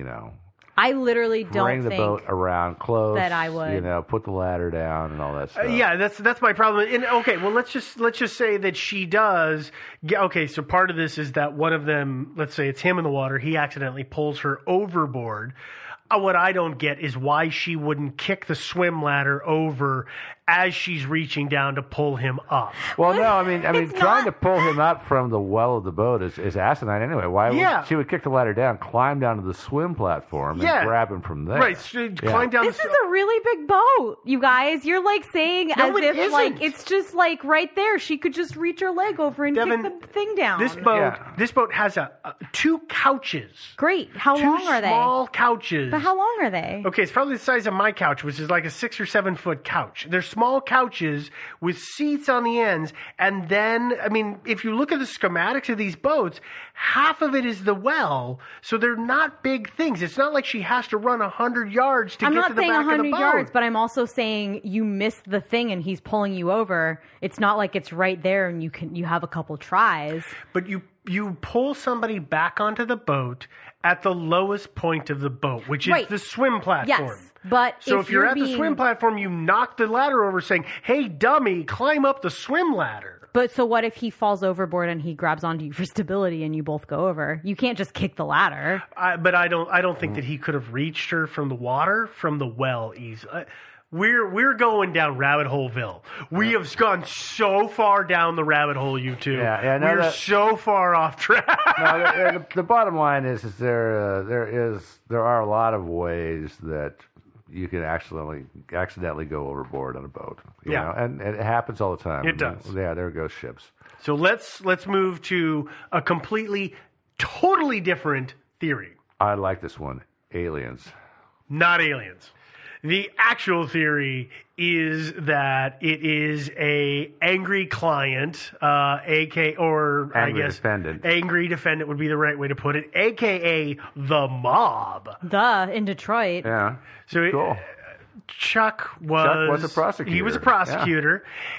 I literally don't bring the think boat around close. that I would. Put the ladder down and all that stuff. Yeah, that's my problem. And okay, well let's just say that she does. Okay, so part of this is that one of them, let's say it's him in the water, he accidentally pulls her overboard. What I don't get is why she wouldn't kick the swim ladder over as she's reaching down to pull him up. Well, no, I mean, trying to pull him up from the well of the boat is asinine anyway. Why would she would kick the ladder down, climb down to the swim platform, and grab him from there? Right, so climb down. This is a really big boat, you guys. You're like saying as if like it's just like right there. She could just reach her leg over and Devin, kick the thing down. This boat has two couches. Great. How long are they? Two small couches. But how long are they? Okay, it's probably the size of my couch, which is like a 6 or 7 foot couch. They're small couches with seats on the ends. And then, if you look at the schematics of these boats, half of it is the well. So they're not big things. It's not like she has to run 100 yards to get to the back of the boat. I'm not saying 100 yards, but I'm also saying you missed the thing and he's pulling you over. It's not like it's right there and you have a couple tries. But you pull somebody back onto the boat at the lowest point of the boat, which is the swim platform. Yes, but so if you're at the swim platform, you knock the ladder over saying, hey, dummy, climb up the swim ladder. But so what if he falls overboard and he grabs onto you for stability and you both go over? You can't just kick the ladder. But I don't think that he could have reached her from the water, from the well easily. We're going down rabbit holeville. We have gone so far down the rabbit hole, you two. We're so far off track. No, the bottom line is there are a lot of ways that you can accidentally go overboard on a boat. You know? And it happens all the time. It does. Yeah, there goes ships. So let's move to a totally different theory. I like this one. Aliens. Not aliens. The actual theory is that it is a angry client, defendant. Angry defendant would be the right way to put it, AKA the mob. In Detroit. Yeah. So cool. Chuck was a prosecutor. He was a prosecutor,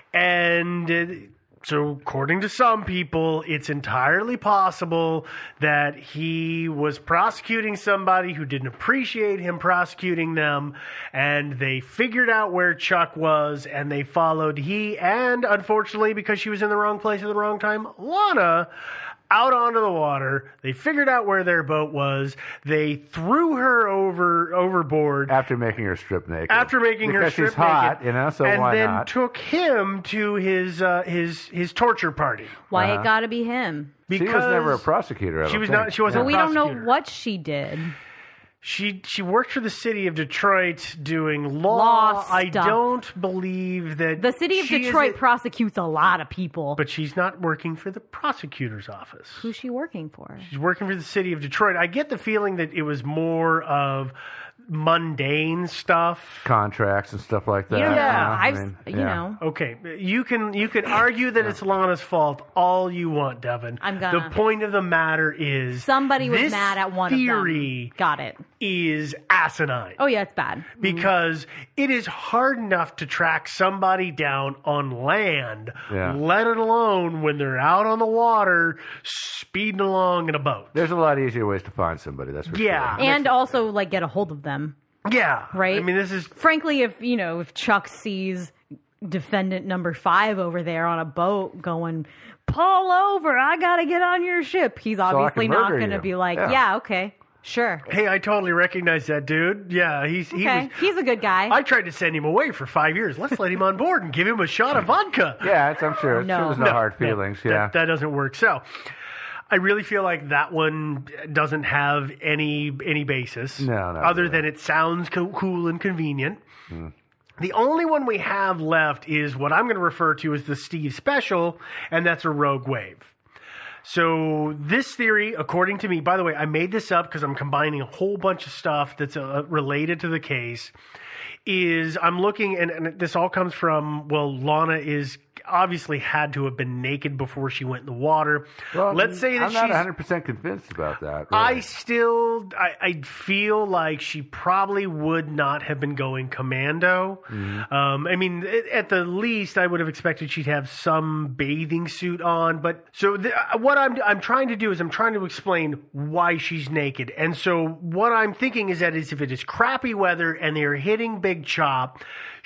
and so according to some people, it's entirely possible that he was prosecuting somebody who didn't appreciate him prosecuting them, and they figured out where Chuck was, and they followed and unfortunately, because she was in the wrong place at the wrong time, Lana, out onto the water. They figured out where their boat was. They threw her overboard after making her strip naked. Because she's hot, so and why then not? Took him to his torture party. Why it got to be him? Because she was never a prosecutor. She wasn't. But we a don't prosecutor. know what she did. She worked for the city of Detroit doing law. I don't believe that the city of Detroit prosecutes a lot of people. But she's not working for the prosecutor's office. Who's she working for? She's working for the city of Detroit. I get the feeling that it was more of mundane stuff, contracts and stuff like that. Yeah, Okay, you can argue that it's Lana's fault all you want, Devin. The point of the matter is somebody was mad at one of them. Theory got it. Is asinine. Oh yeah, it's bad because it is hard enough to track somebody down on land, let alone when they're out on the water speeding along in a boat. There's a lot easier ways to find somebody. That's for sure. And also get a hold of them. Yeah. Right? I mean, this is... Frankly, if Chuck sees defendant number 5 over there on a boat going, pull over, I got to get on your ship, he's obviously not going to be like, okay, sure. Hey, I totally recognize that dude. Yeah, he's a good guy. I tried to send him away for 5 years. Let's let him on board and give him a shot of vodka. Yeah, I'm sure. There's no hard feelings. That doesn't work. So... I really feel like that one doesn't have any basis. Other than it sounds cool and convenient. The only one we have left is what I'm going to refer to as the Steve Special, and that's a Rogue Wave. So this theory, according to me, by the way, I made this up because I'm combining a whole bunch of stuff that's related to the case, is I'm looking, and this all comes from, well, Lana is obviously had to have been naked before she went in the water. Well, let's say that I'm not 100% convinced about that. Really. I feel like she probably would not have been going commando. Mm-hmm. I mean, at the least, I would have expected she'd have some bathing suit on. But so what I'm trying to do is I'm trying to explain why she's naked. And so what I'm thinking is that if it is crappy weather and they're hitting Big Chop,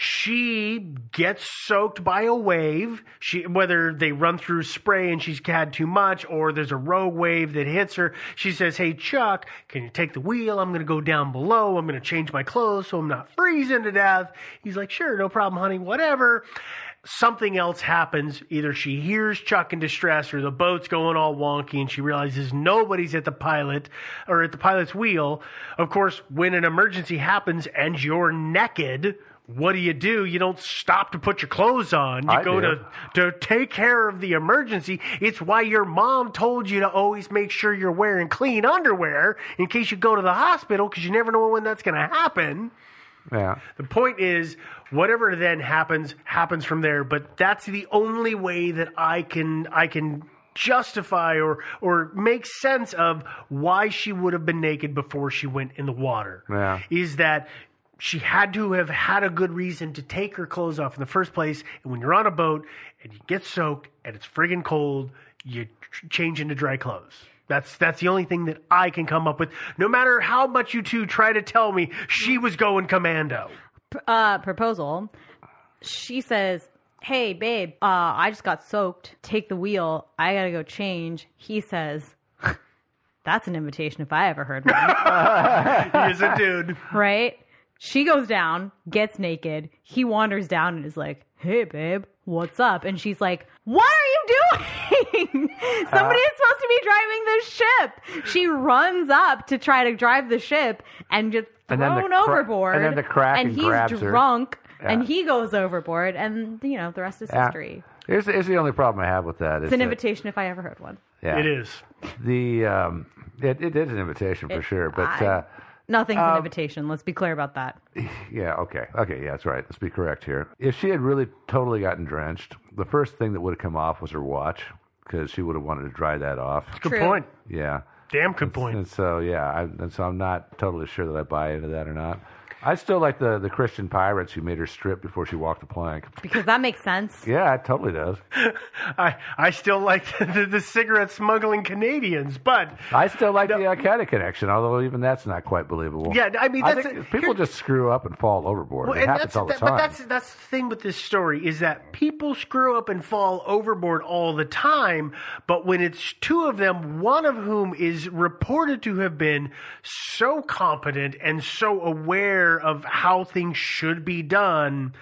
she gets soaked by a wave. Whether they run through spray and she's had too much, or there's a rogue wave that hits her. She says, "Hey, Chuck, can you take the wheel? I'm going to go down below. I'm going to change my clothes so I'm not freezing to death." He's like, "Sure, no problem, honey, whatever." Something else happens. Either she hears Chuck in distress or the boat's going all wonky and she realizes nobody's at the pilot or at the pilot's wheel. Of course, when an emergency happens and you're naked, what do? You don't stop to put your clothes on. You go to take care of the emergency. It's why your mom told you to always make sure you're wearing clean underwear in case you go to the hospital, because you never know when that's going to happen. Yeah. The point is, whatever then happens from there. But that's the only way that I can justify or make sense of why she would have been naked before she went in the water. Yeah. Is that she had to have had a good reason to take her clothes off in the first place. And when you're on a boat and you get soaked and it's friggin' cold, you change into dry clothes. That's the only thing that I can come up with. No matter how much you two try to tell me she was going commando. Proposal. She says, "Hey, babe, I just got soaked. Take the wheel. I got to go change." He says, "That's an invitation if I ever heard one." He's a dude. Right? She goes down, gets naked. He wanders down and is like, "Hey, babe, what's up?" And she's like, "What are you doing? Somebody is supposed to be driving this ship." She runs up to try to drive the ship and just thrown overboard. And then the Kraken grabs her. He's drunk, and he goes overboard. And, the rest is history. Here's the only problem I have with that. It's an invitation if I ever heard one. Yeah. It is. It is an invitation for sure, but... Nothing's an invitation. Let's be clear about that. Yeah, okay. Okay, yeah, that's right. Let's be correct here. If she had really totally gotten drenched, the first thing that would have come off was her watch, because she would have wanted to dry that off. Good point. Yeah. Damn good point. And so, I'm not totally sure that I buy into that or not. I still like the Christian pirates who made her strip before she walked the plank. Because that makes sense. Yeah, it totally does. I still like the cigarette smuggling Canadians, but... I still like the Al-Qaeda connection, although even that's not quite believable. Yeah, I mean... I think people just screw up and fall overboard. It happens all the time. But that's the thing with this story, is that people screw up and fall overboard all the time, but when it's two of them, one of whom is reported to have been so competent and so aware of how things should be done,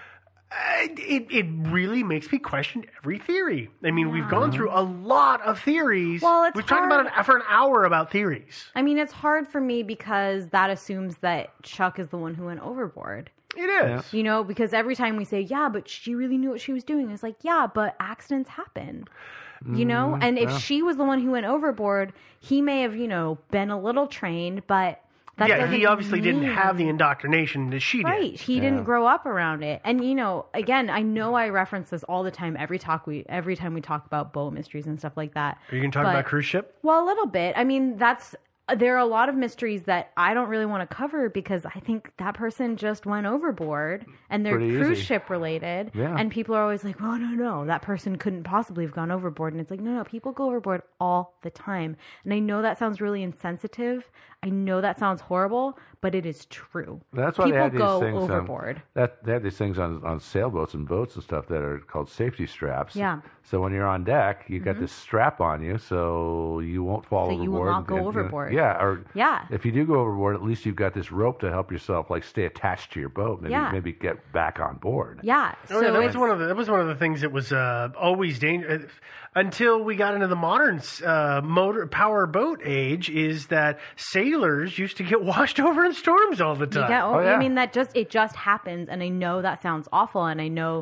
it really makes me question every theory. I mean, we've gone through a lot of theories. Well, we've talked about it for an hour about theories. I mean, it's hard for me because that assumes that Chuck is the one who went overboard. It is. Because every time we say, yeah, but she really knew what she was doing, it's like, yeah, but accidents happen. And if she was the one who went overboard, he may have, been a little trained, but he obviously didn't have the indoctrination that she did. Right. He didn't grow up around it. And, again, I know I reference this all the time, every time we talk about boat mysteries and stuff like that. Are you going to talk about cruise ship? Well, a little bit. I mean, there are a lot of mysteries that I don't really want to cover because I think that person just went overboard and they're cruise ship related. Yeah. And people are always like, oh, no, that person couldn't possibly have gone overboard. And it's like, no, people go overboard all the time. And I know that sounds really insensitive. I know that sounds horrible, but it is true. That's why people they had these go things overboard. They have these things on sailboats and boats and stuff that are called safety straps. Yeah. So when you're on deck, you got this strap on you, so you won't fall overboard. So you will not go overboard. Yeah. If you do go overboard, at least you've got this rope to help yourself, stay attached to your boat. Maybe get back on board. Yeah. So that was one of the things that was always dangerous until we got into the modern motor power boat age. Is that sailors used to get washed over in storms all the time? I mean, it just happens, and I know that sounds awful, and I know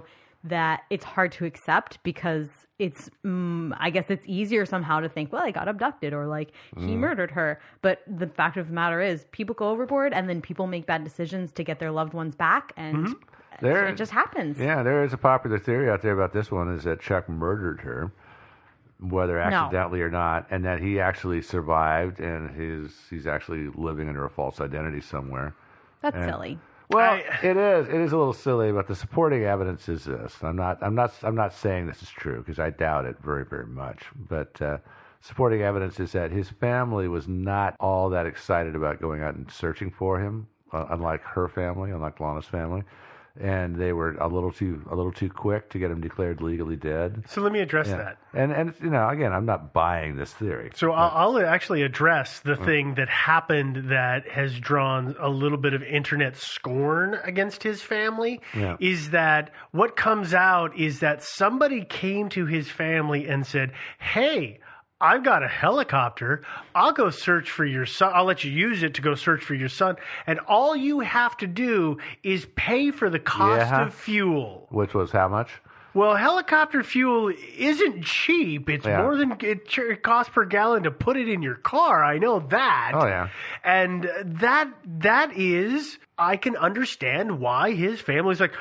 that it's hard to accept because it's, I guess it's easier somehow to think, well, I got abducted or like he murdered her. But the fact of the matter is people go overboard and then people make bad decisions to get their loved ones back. And it just happens. Yeah, there is a popular theory out there about this one is that Chuck murdered her, whether accidentally or not, and that he actually survived and he's actually living under a false identity somewhere. That's silly. Well, it is. It is a little silly, but the supporting evidence is this. I'm not saying this is true because I doubt it very, very much. But supporting evidence is that his family was not all that excited about going out and searching for him, unlike her family, unlike Lana's family. And they were a little too quick to get him declared legally dead. So let me address that. And again, I'm not buying this theory. So I'll actually address the thing that happened that has drawn a little bit of internet scorn against his family. Yeah. Is that what comes out is that somebody came to his family and said, "Hey, I've got a helicopter. I'll go search for your son. I'll let you use it to go search for your son. And all you have to do is pay for the cost of fuel." Which was how much? Well, helicopter fuel isn't cheap. It's more than it costs per gallon to put it in your car. I know that. Oh, yeah. And that is, I can understand why his family's like,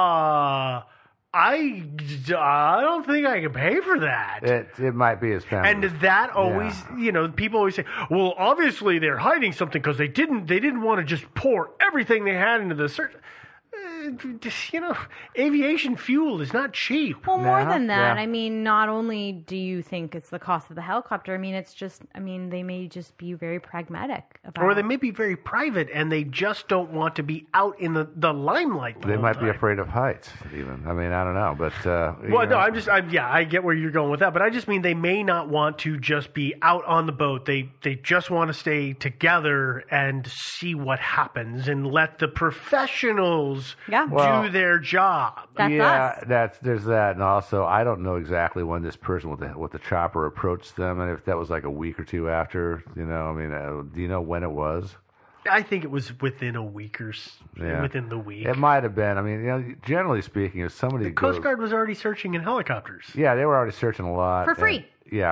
I don't think I can pay for that. It might be his family. And that always, people always say, well, obviously they're hiding something because they didn't want to just pour everything they had into the search. Aviation fuel is not cheap. Well, more than that, I mean, not only do you think it's the cost of the helicopter, I mean, it's just, they may just be very pragmatic about it. Or they may be very private and they just don't want to be out in the limelight. They might be afraid of heights, even. I mean, I don't know, but... I get where you're going with that, but I just mean they may not want to just be out on the boat. They just want to stay together and see what happens and let the professionals... do their job. That's us. There's that, and also I don't know exactly when this person with the chopper approached them, and if that was like a week or two after. Do you know when it was? I think it was within a week or within the week. It might have been. I mean, generally speaking, if somebody the Coast Guard was already searching in helicopters. Yeah, they were already searching a lot for free.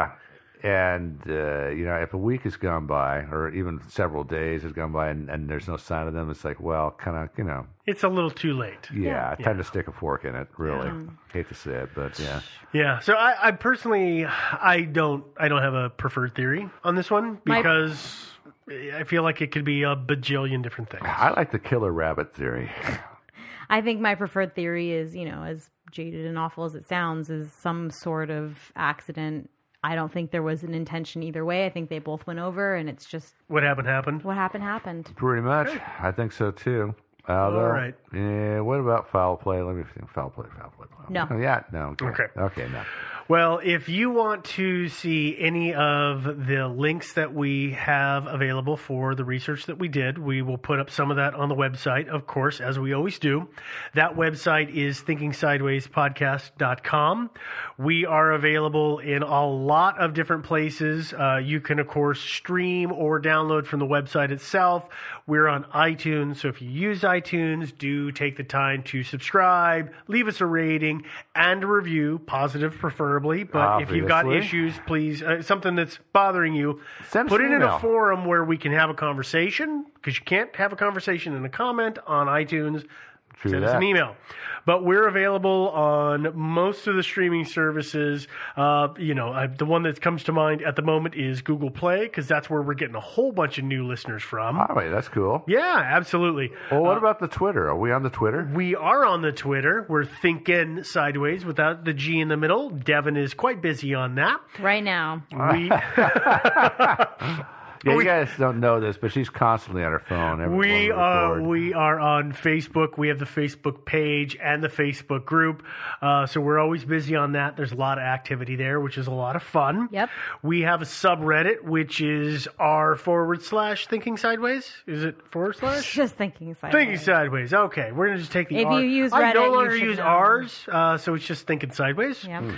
And, if a week has gone by or even several days has gone by and there's no sign of them, it's like, well, kind of, It's a little too late. Yeah, time to stick a fork in it, really. Yeah. Hate to say it, but yeah. Yeah, so I personally, I don't have a preferred theory on this one because I feel like it could be a bajillion different things. I like the killer rabbit theory. I think my preferred theory is, as jaded and awful as it sounds, is some sort of accident. I don't think there was an intention either way. I think they both went over, and it's just... What happened? What happened. Pretty much. Okay. I think so, too. All right. Yeah, what about foul play? Let me think. Foul play. No. Yeah, no. Okay, no. Well, if you want to see any of the links that we have available for the research that we did, we will put up some of that on the website, of course, as we always do. That website is thinkingsidewayspodcast.com. We are available in a lot of different places. You can, of course, stream or download from the website itself. We're on iTunes, so if you use iTunes, do take the time to subscribe, leave us a rating, and a review, positive preferably. But obviously, if you've got issues, please, something that's bothering you, put it in a forum where we can have a conversation, because you can't have a conversation in a comment on iTunes. Send us an email. But we're available on most of the streaming services. The one that comes to mind at the moment is Google Play, because that's where we're getting a whole bunch of new listeners from. All right, that's cool. Yeah, absolutely. Well, what about the Twitter? Are we on the Twitter? We are on the Twitter. We're Thinking Sideways without the G in the middle. Devin is quite busy on that. Right now. Yeah, you guys don't know this, but she's constantly on her phone. We are on Facebook. We have the Facebook page and the Facebook group. So we're always busy on that. There's a lot of activity there, which is a lot of fun. Yep. We have a subreddit, which is r/Thinking Sideways. Is it /? Just Thinking Sideways. Thinking Sideways. Okay. We're going to just take the If R. you use Reddit, I no longer you should use know. R's, so it's just Thinking Sideways. Yep.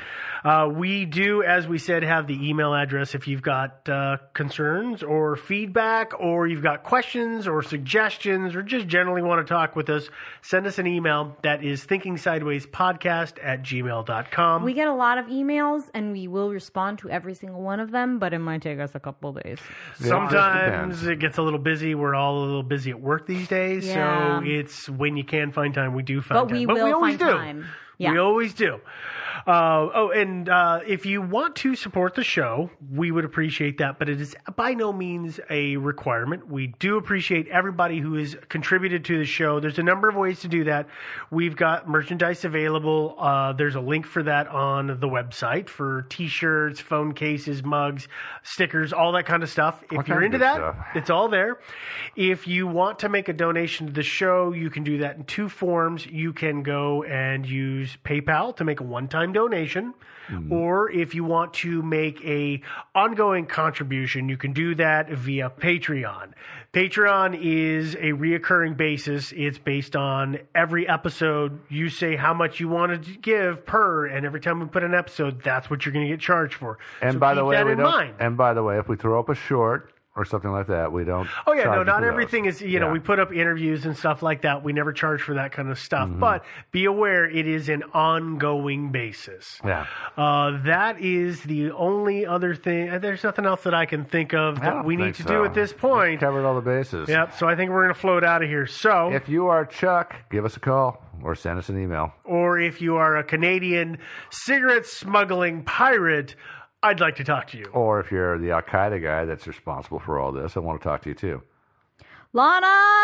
We do, as we said, have the email address if you've got concerns or feedback, or you've got questions or suggestions, or just generally want to talk with us. Send us an email. That is thinkingsidewayspodcast@gmail.com. We get a lot of emails, and we will respond to every single one of them, but it might take us a couple of days. Sometimes it gets a little busy. We're all a little busy at work these days, Yeah. so it's when you can find time, we do find But time. we But will we always find do. time. Yeah. We always do. And if you want to support the show, we would appreciate that, but it is by no means a requirement. We do appreciate everybody who has contributed to the show. There's a number of ways to do that. We've got merchandise available. There's a link for that on the website for T-shirts, phone cases, mugs, stickers, all that kind of stuff. If you're into that, it's all there. If you want to make a donation to the show, you can do that in two forms. You can go and use PayPal to make a one-time donation, or if you want to make a ongoing contribution, you can do that via Patreon. Patreon is a reoccurring basis. It's based on every episode. You say how much you want to give per, and every time we put an episode, that's what you're going to get charged for. And so by keep the way, that in mind. And by the way, if we throw up a short or something like that, we don't. Oh yeah, charge no, you not for those. everything is. You know, we put up interviews and stuff like that. We never charge for that kind of stuff. Mm-hmm. But be aware, it is an ongoing basis. Yeah. That is the only other thing. There's nothing else that I can think of that we need to do at this point. We've covered all the bases. Yep. So I think we're going to float out of here. So, if you are Chuck, give us a call or send us an email. Or if you are a Canadian cigarette smuggling pirate, I'd like to talk to you. Or if you're the Al Qaeda guy that's responsible for all this, I want to talk to you too. Lana!